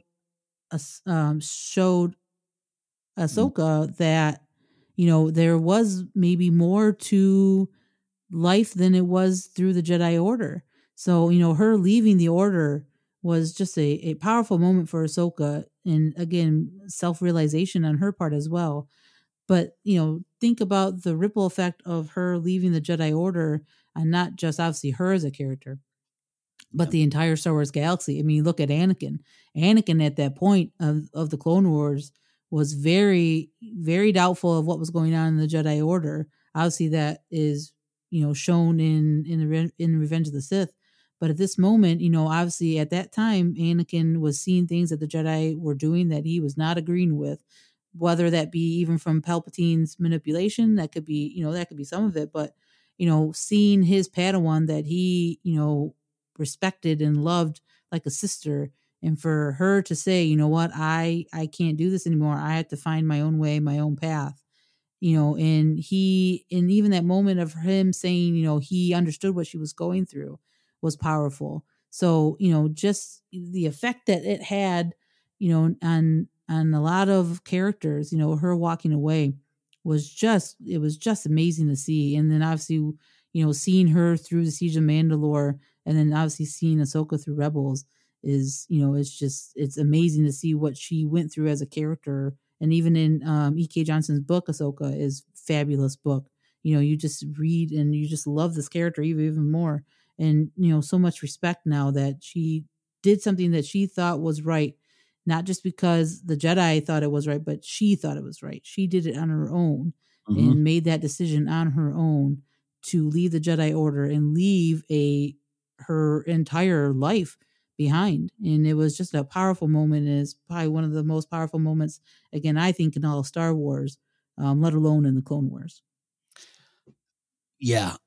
Ahsoka that, there was maybe more to life than it was through the Jedi Order. So, her leaving the Order was just a powerful moment for Ahsoka. And again, self-realization on her part as well. But, think about the ripple effect of her leaving the Jedi Order, and not just obviously her as a character, but the entire Star Wars galaxy. I mean, look at Anakin. Anakin at that point of the Clone Wars was very, very doubtful of what was going on in the Jedi Order. Obviously that is, shown in Revenge of the Sith. But at this moment, obviously at that time, Anakin was seeing things that the Jedi were doing that he was not agreeing with, whether that be even from Palpatine's manipulation. That could be, that could be some of it. But, seeing his Padawan that he, respected and loved like a sister, and for her to say, what, I can't do this anymore. I have to find my own way, my own path. And even that moment of him saying, he understood what she was going through was powerful. So, just the effect that it had, on a lot of characters, her walking away was just amazing to see. And then obviously, seeing her through the Siege of Mandalore, and then obviously seeing Ahsoka through Rebels is, it's amazing to see what she went through as a character. And even in E.K. Johnston's book, Ahsoka is a fabulous book. You just read and you just love this character even more. And, so much respect now that she did something that she thought was right, not just because the Jedi thought it was right, but she thought it was right. She did it on her own and made that decision on her own to leave the Jedi Order and leave her entire life behind. And it was just a powerful moment. And it's probably one of the most powerful moments, again, I think, in all of Star Wars, let alone in the Clone Wars. Yeah.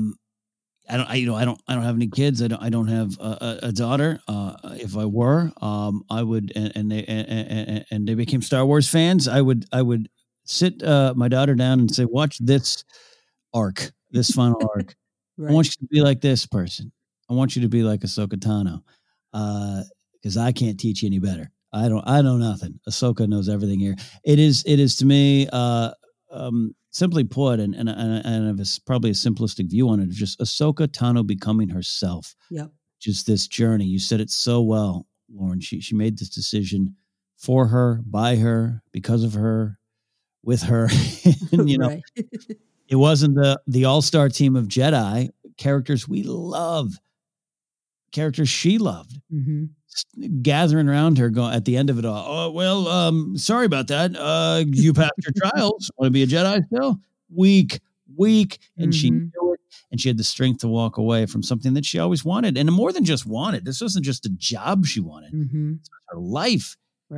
I don't have any kids. I don't have a daughter. If I were, I would, and they became Star Wars fans. I would sit my daughter down and say, watch this arc, this final arc. Right. I want you to be like this person. I want you to be like Ahsoka Tano, because I can't teach you any better. I know nothing. Ahsoka knows everything here. It is to me, simply put, and it's probably a simplistic view on it, just Ahsoka Tano becoming herself. Yep. Just this journey. You said it so well, Lauren. She made this decision for her, by her, because of her, with her. And, right. It wasn't the all-star team of Jedi characters we love, characters she loved, gathering around her, going at the end of it all. Oh, well, sorry about that. You passed your trials. Want to be a Jedi still? Weak. And she knew it. And she had the strength to walk away from something that she always wanted. And more than just wanted. This wasn't just a job she wanted. It was her life. Right.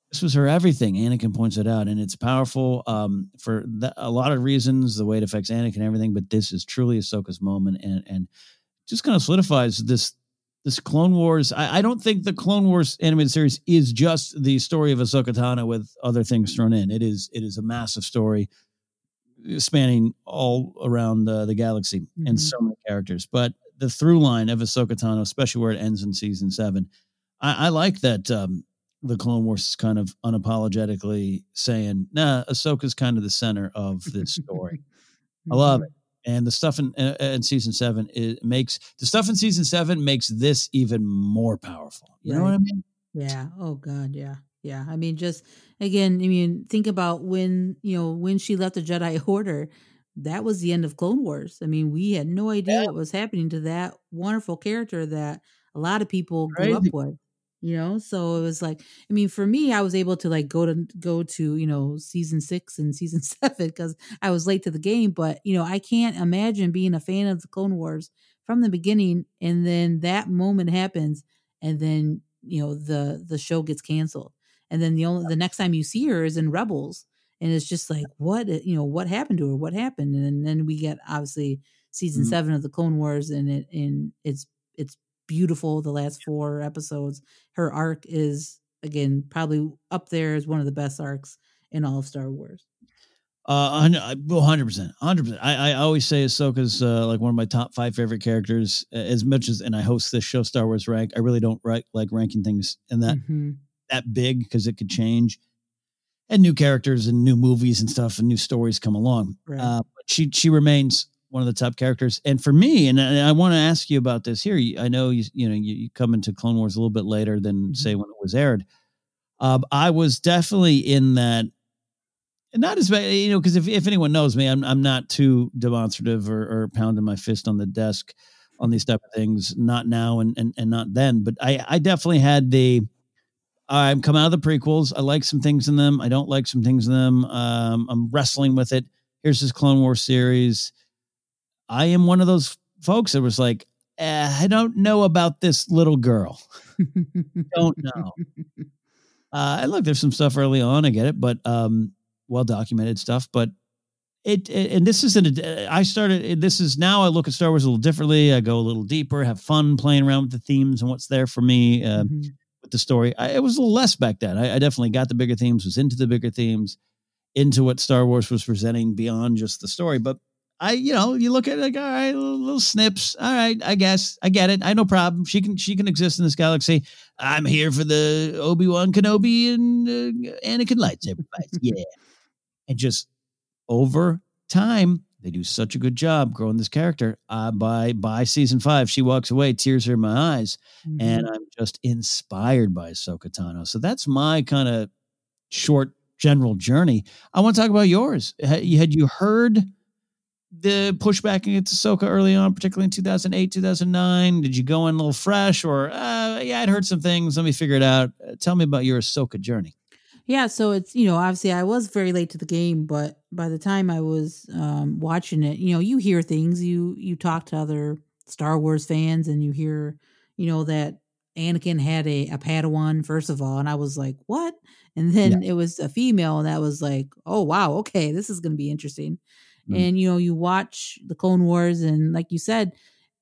This was her everything. Anakin points it out, and it's powerful for a lot of reasons, the way it affects Anakin and everything. But this is truly Ahsoka's moment, and just kind of solidifies this Clone Wars. I don't think the Clone Wars animated series is just the story of Ahsoka Tano with other things thrown in. It is a massive story spanning all around the galaxy and so many characters. But the through line of Ahsoka Tano, especially where it ends in season 7, I like that the Clone Wars is kind of unapologetically saying, nah, Ahsoka's kind of the center of this story. I love it. And the stuff in season 7 makes this even more powerful. You know what I mean? Yeah. Oh God. Yeah. Yeah. I mean, just again, think about when she left the Jedi Order, that was the end of Clone Wars. I mean, we had no idea what was happening to that wonderful character that a lot of people grew up with. So it was like, I mean, for me, I was able to like go to season 6 and season 7 because I was late to the game. But I can't imagine being a fan of the Clone Wars from the beginning, and then that moment happens, and then the show gets canceled, and then the next time you see her is in Rebels, and it's just like what happened to her? What happened? And then we get obviously season 7 of the Clone Wars, and it's beautiful. The last 4 episodes, her arc is again probably up there as one of the best arcs in all of Star Wars. 100%. I always say Ahsoka's like one of my top 5 favorite characters. As much as, and I host this show, Star Wars Rank, I really don't like ranking things in that big because it could change, and new characters and new movies and stuff and new stories come along. Right. But she remains one of the top characters. And for me, and I want to ask you about this here. I know you come into Clone Wars a little bit later than say when it was aired. I was definitely in that, and not as because if anyone knows me, I'm not too demonstrative or pounding my fist on the desk on these type of things. Not now and not then, but I definitely had I'm come out of the prequels. I like some things in them. I don't like some things in them. I'm wrestling with it. Here's this Clone Wars series. I am one of those folks that was like, I don't know about this little girl. Don't know. And look, there's some stuff early on. I get it, but well-documented stuff. But and this isn't, now I look at Star Wars a little differently. I go a little deeper, have fun playing around with the themes and what's there for me with the story. It was a little less back then. I definitely got the bigger themes, was into the bigger themes, into what Star Wars was presenting beyond just the story. But you look at it like, all right, little snips. All right, I guess I get it. I no problem. She can exist in this galaxy. I'm here for the Obi-Wan Kenobi and Anakin lightsaber fights. Yeah. And just over time, they do such a good job growing this character. By season 5, she walks away, tears are in my eyes, and I'm just inspired by Ahsoka Tano. So that's my kind of short general journey. I want to talk about yours. Had you heard the pushback against Ahsoka early on, particularly in 2008, 2009? Did you go in a little fresh, or I'd heard some things, let me figure it out? Tell me about your Ahsoka journey. Yeah, so it's, obviously I was very late to the game, but by the time I was watching it, you hear things, you talk to other Star Wars fans, and you hear, that Anakin had a Padawan, first of all, and I was like, what? And then it was a female, and that was like, oh, wow, okay, this is going to be interesting. And, you watch the Clone Wars, and like you said,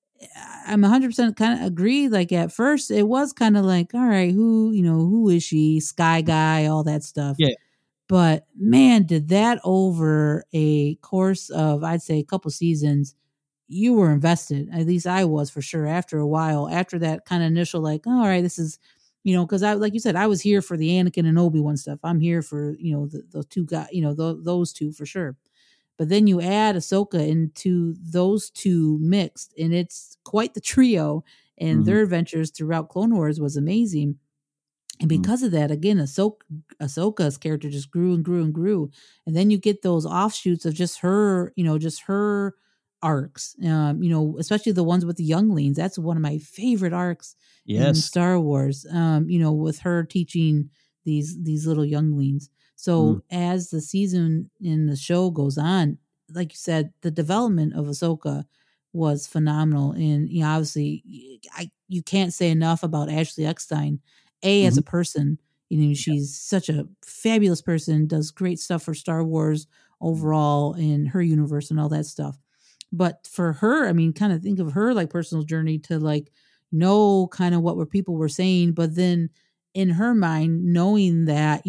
I'm 100% kind of agree. Like at first it was kind of like, all right, who is she? Sky Guy, all that stuff. Yeah. But man, did that over a course of, I'd say a couple seasons, you were invested. At least I was, for sure. After a while, after that kind of initial, like, all right, this is, because like you said, I was here for the Anakin and Obi-Wan stuff. I'm here for, the two guys, those two for sure. But then you add Ahsoka into those two mixed, and it's quite the trio. And their adventures throughout Clone Wars was amazing. And because of that, again, Ahsoka's character just grew and grew and grew. And then you get those offshoots of just her, just her arcs, especially the ones with the younglings. That's one of my favorite arcs in Star Wars, with her teaching these little younglings. So as the season in the show goes on, like you said, the development of Ahsoka was phenomenal. And obviously, you can't say enough about Ashley Eckstein, as a person, she's such a fabulous person, does great stuff for Star Wars overall in her universe and all that stuff. But for her, I mean, kind of think of her like personal journey to like know kind of what people were saying, but then in her mind, knowing that,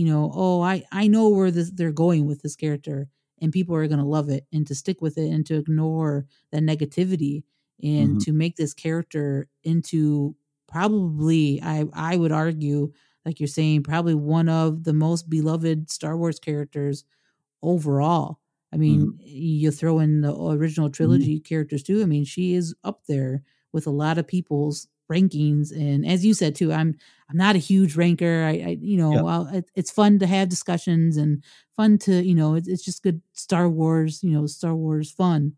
I know where they're going with this character and people are going to love it, and to stick with it and to ignore that negativity and to make this character into probably, I would argue, like you're saying, probably one of the most beloved Star Wars characters overall. I mean, you throw in the original trilogy characters too. I mean, she is up there with a lot of people's rankings. And as you said too, I'm not a huge ranker. It's fun to have discussions and fun to, it's just good Star Wars fun.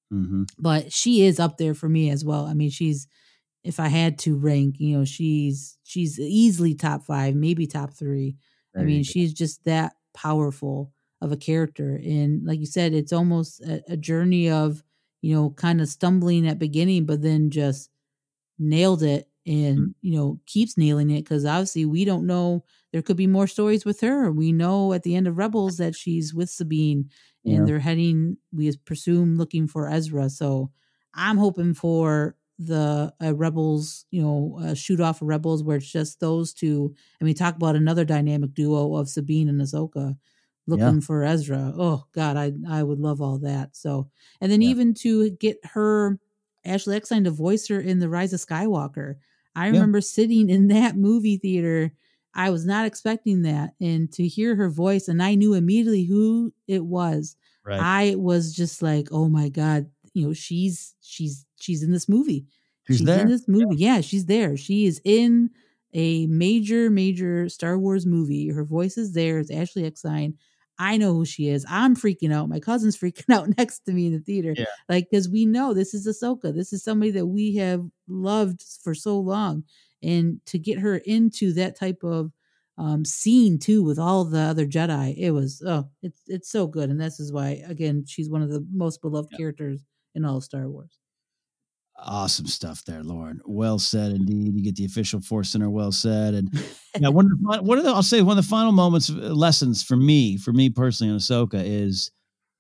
But she is up there for me as well. I mean, if I had to rank, she's easily top 5, maybe top 3. I mean, she's just that powerful of a character. And like you said, it's almost a journey of, kind of stumbling at beginning, but then just nailed it and, keeps nailing it. Cause obviously we don't know, there could be more stories with her. We know at the end of Rebels that she's with Sabine and they're heading, we presume, looking for Ezra. So I'm hoping for the Rebels, shoot off of Rebels where it's just those two. And we talk about another dynamic duo of Sabine and Ahsoka looking for Ezra. Oh God, I would love all that. So, and then even to get her, Ashley Eckstein, to voice her in The Rise of Skywalker. I remember sitting in that movie theater. I was not expecting that. And to hear her voice, and I knew immediately who it was. Right. I was just like, oh my God, she's in this movie. She's in this movie. Yeah, she's there. She is in a major Star Wars movie. Her voice is there. It's Ashley Eckstein. I know who she is. I'm freaking out. My cousin's freaking out next to me in the theater. Yeah. Like, because we know this is Ahsoka. This is somebody that we have loved for so long. And to get her into that type of scene too with all the other Jedi, it was, it's so good. And this is why, again, she's one of the most beloved characters in all of Star Wars. Awesome stuff there, Lauren. Well said, indeed. You get the official Force Center. Well said. And one of the final moments, lessons for me personally on Ahsoka is,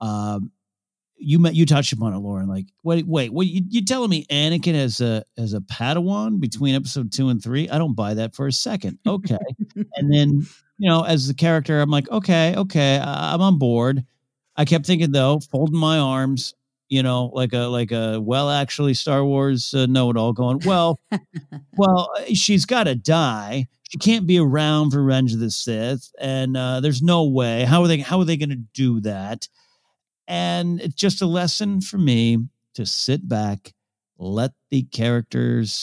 you touched upon it, Lauren. Like, wait, you telling me Anakin as a Padawan between episode 2 and 3? I don't buy that for a second. Okay, and then as the character, I'm like, okay, I'm on board. I kept thinking though, folding my arms. Like a actually Star Wars know-it-all going, well, she's got to die. She can't be around for Revenge of the Sith, and there's no way. How are they going to do that? And it's just a lesson for me to sit back, let the characters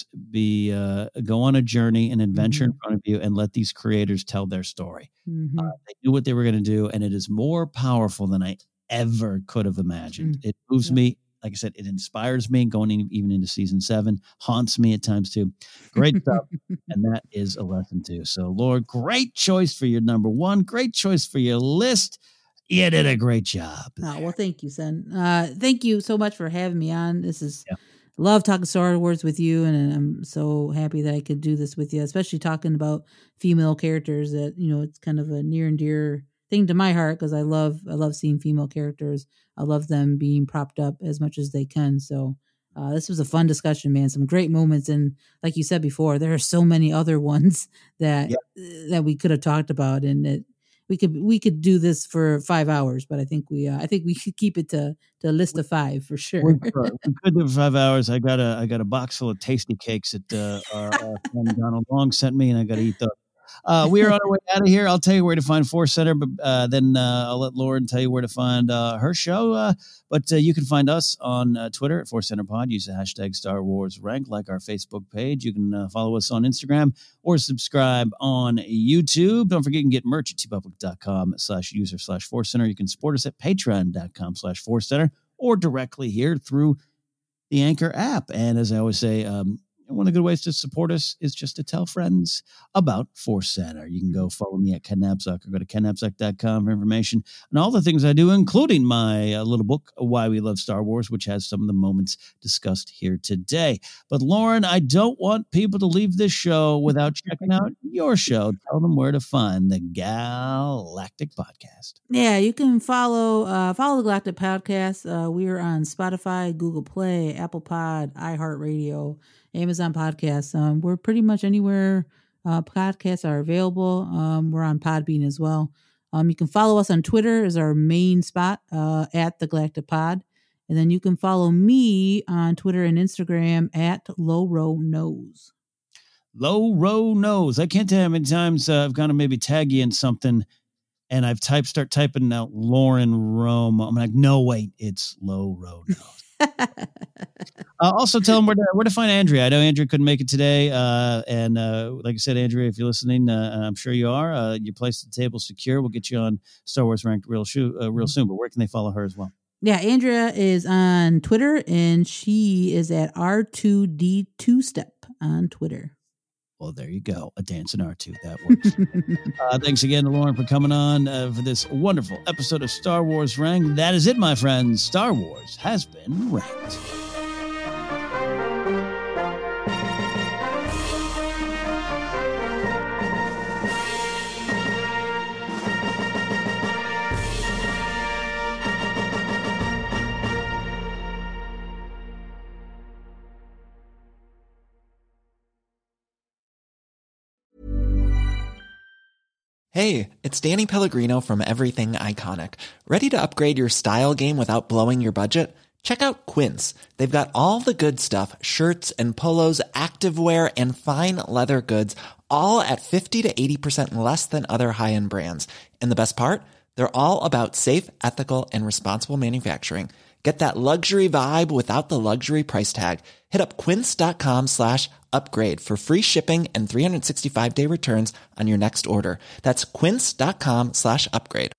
go on a journey, an adventure in front of you, and let these creators tell their story. They knew what they were going to do, and it is more powerful than I ever could have imagined. It moves me. Like I said, it inspires me going even into season 7, haunts me at times too. Great stuff. And that is a lesson too. So Lord, great choice for your number 1. Great choice for your list. You did a great job. Oh, well, thank you, son. Thank you so much for having me on. This is love talking Star Wars with you. And I'm so happy that I could do this with you, especially talking about female characters that, it's kind of a near and dear thing to my heart, because I love seeing female characters. I love them being propped up as much as they can. So this was a fun discussion, man. Some great moments, and like you said before, there are so many other ones that we could have talked about, and that we could do this for 5 hours. But I think we should keep it to a list of 5 for sure. We could do 5 hours. I got a box full of tasty cakes that our friend Donald Long sent me, and I got to eat those. We are on our way out of here. I'll tell you where to find Force Center, but then I'll let Lauren tell you where to find her show. But you can find us on Twitter at Force Center Pod. Use the hashtag Star Wars Rank, like our Facebook page. You can follow us on Instagram or subscribe on YouTube. Don't forget you can get merch at tpublic.com/user/Force Center. You can support us at patreon.com/Force Center or directly here through the Anchor app. And as I always say, one of the good ways to support us is just to tell friends about Force Center. You can go follow me at Ken Napzok or go to kennapzok.com for information on all the things I do, including my little book, Why We Love Star Wars, which has some of the moments discussed here today. But Lauren, I don't want people to leave this show without checking out your show. Tell them where to find the Galactic Podcast. Yeah, you can follow the Galactic Podcast. We are on Spotify, Google Play, Apple Pod, iHeartRadio, Amazon Podcasts. We're pretty much anywhere podcasts are available. We're on Podbean as well. You can follow us on Twitter is our main spot at the Galactic Pod. And then you can follow me on Twitter and Instagram at LowRowNose. Low Row Nose. I can't tell you how many times I've gone to maybe tag you in something and I've start typing out Lauren Rome. I'm like, no, wait, it's Low Row Nose. Also tell them where to find Andrea. I know Andrea couldn't make it today. And like I said, Andrea, if you're listening, I'm sure you are, your place at the table is secure. We'll get you on Star Wars Ranked real soon. But where can they follow her as well? Yeah, Andrea is on Twitter, and she is at R2D2Step on Twitter. Well, there you go. A dancing R2. That works. Thanks again to Lauren for coming on for this wonderful episode of Star Wars Ranked. That is it, my friends. Star Wars has been ranked. Hey, it's Danny Pellegrino from Everything Iconic. Ready to upgrade your style game without blowing your budget? Check out Quince. They've got all the good stuff, shirts and polos, activewear, and fine leather goods, all at 50 to 80% less than other high-end brands. And the best part? They're all about safe, ethical, and responsible manufacturing. Get that luxury vibe without the luxury price tag. Hit up quince.com/upgrade for free shipping and 365-day returns on your next order. That's quince.com/upgrade.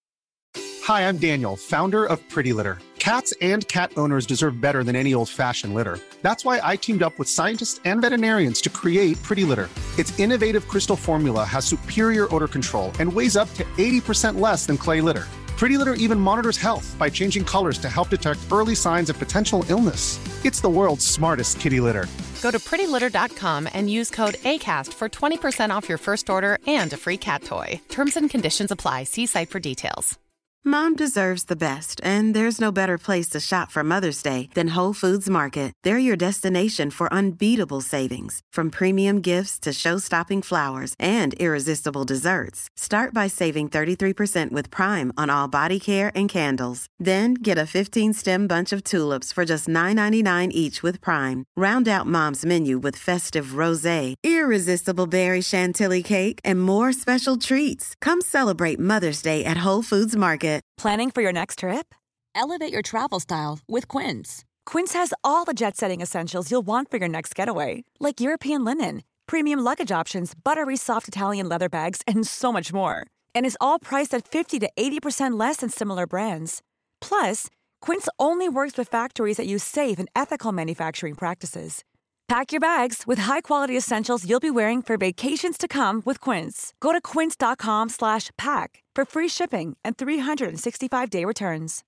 Hi, I'm Daniel, founder of Pretty Litter. Cats and cat owners deserve better than any old-fashioned litter. That's why I teamed up with scientists and veterinarians to create Pretty Litter. Its innovative crystal formula has superior odor control and weighs up to 80% less than clay litter. Pretty Litter even monitors health by changing colors to help detect early signs of potential illness. It's the world's smartest kitty litter. Go to prettylitter.com and use code ACAST for 20% off your first order and a free cat toy. Terms and conditions apply. See site for details. Mom deserves the best, and there's no better place to shop for Mother's Day than Whole Foods Market. They're your destination for unbeatable savings, from premium gifts to show-stopping flowers and irresistible desserts. Start by saving 33% with Prime on all body care and candles. Then get a 15-stem bunch of tulips for just $9.99 each with Prime. Round out Mom's menu with festive rosé, irresistible berry chantilly cake, and more special treats. Come celebrate Mother's Day at Whole Foods Market. Planning for your next trip? Elevate your travel style with Quince. Quince has all the jet-setting essentials you'll want for your next getaway, like European linen, premium luggage options, buttery soft Italian leather bags, and so much more. And is all priced at 50 to 80% less than similar brands. Plus, Quince only works with factories that use safe and ethical manufacturing practices. Pack your bags with high-quality essentials you'll be wearing for vacations to come with Quince. Go to quince.com/pack for free shipping and 365-day returns.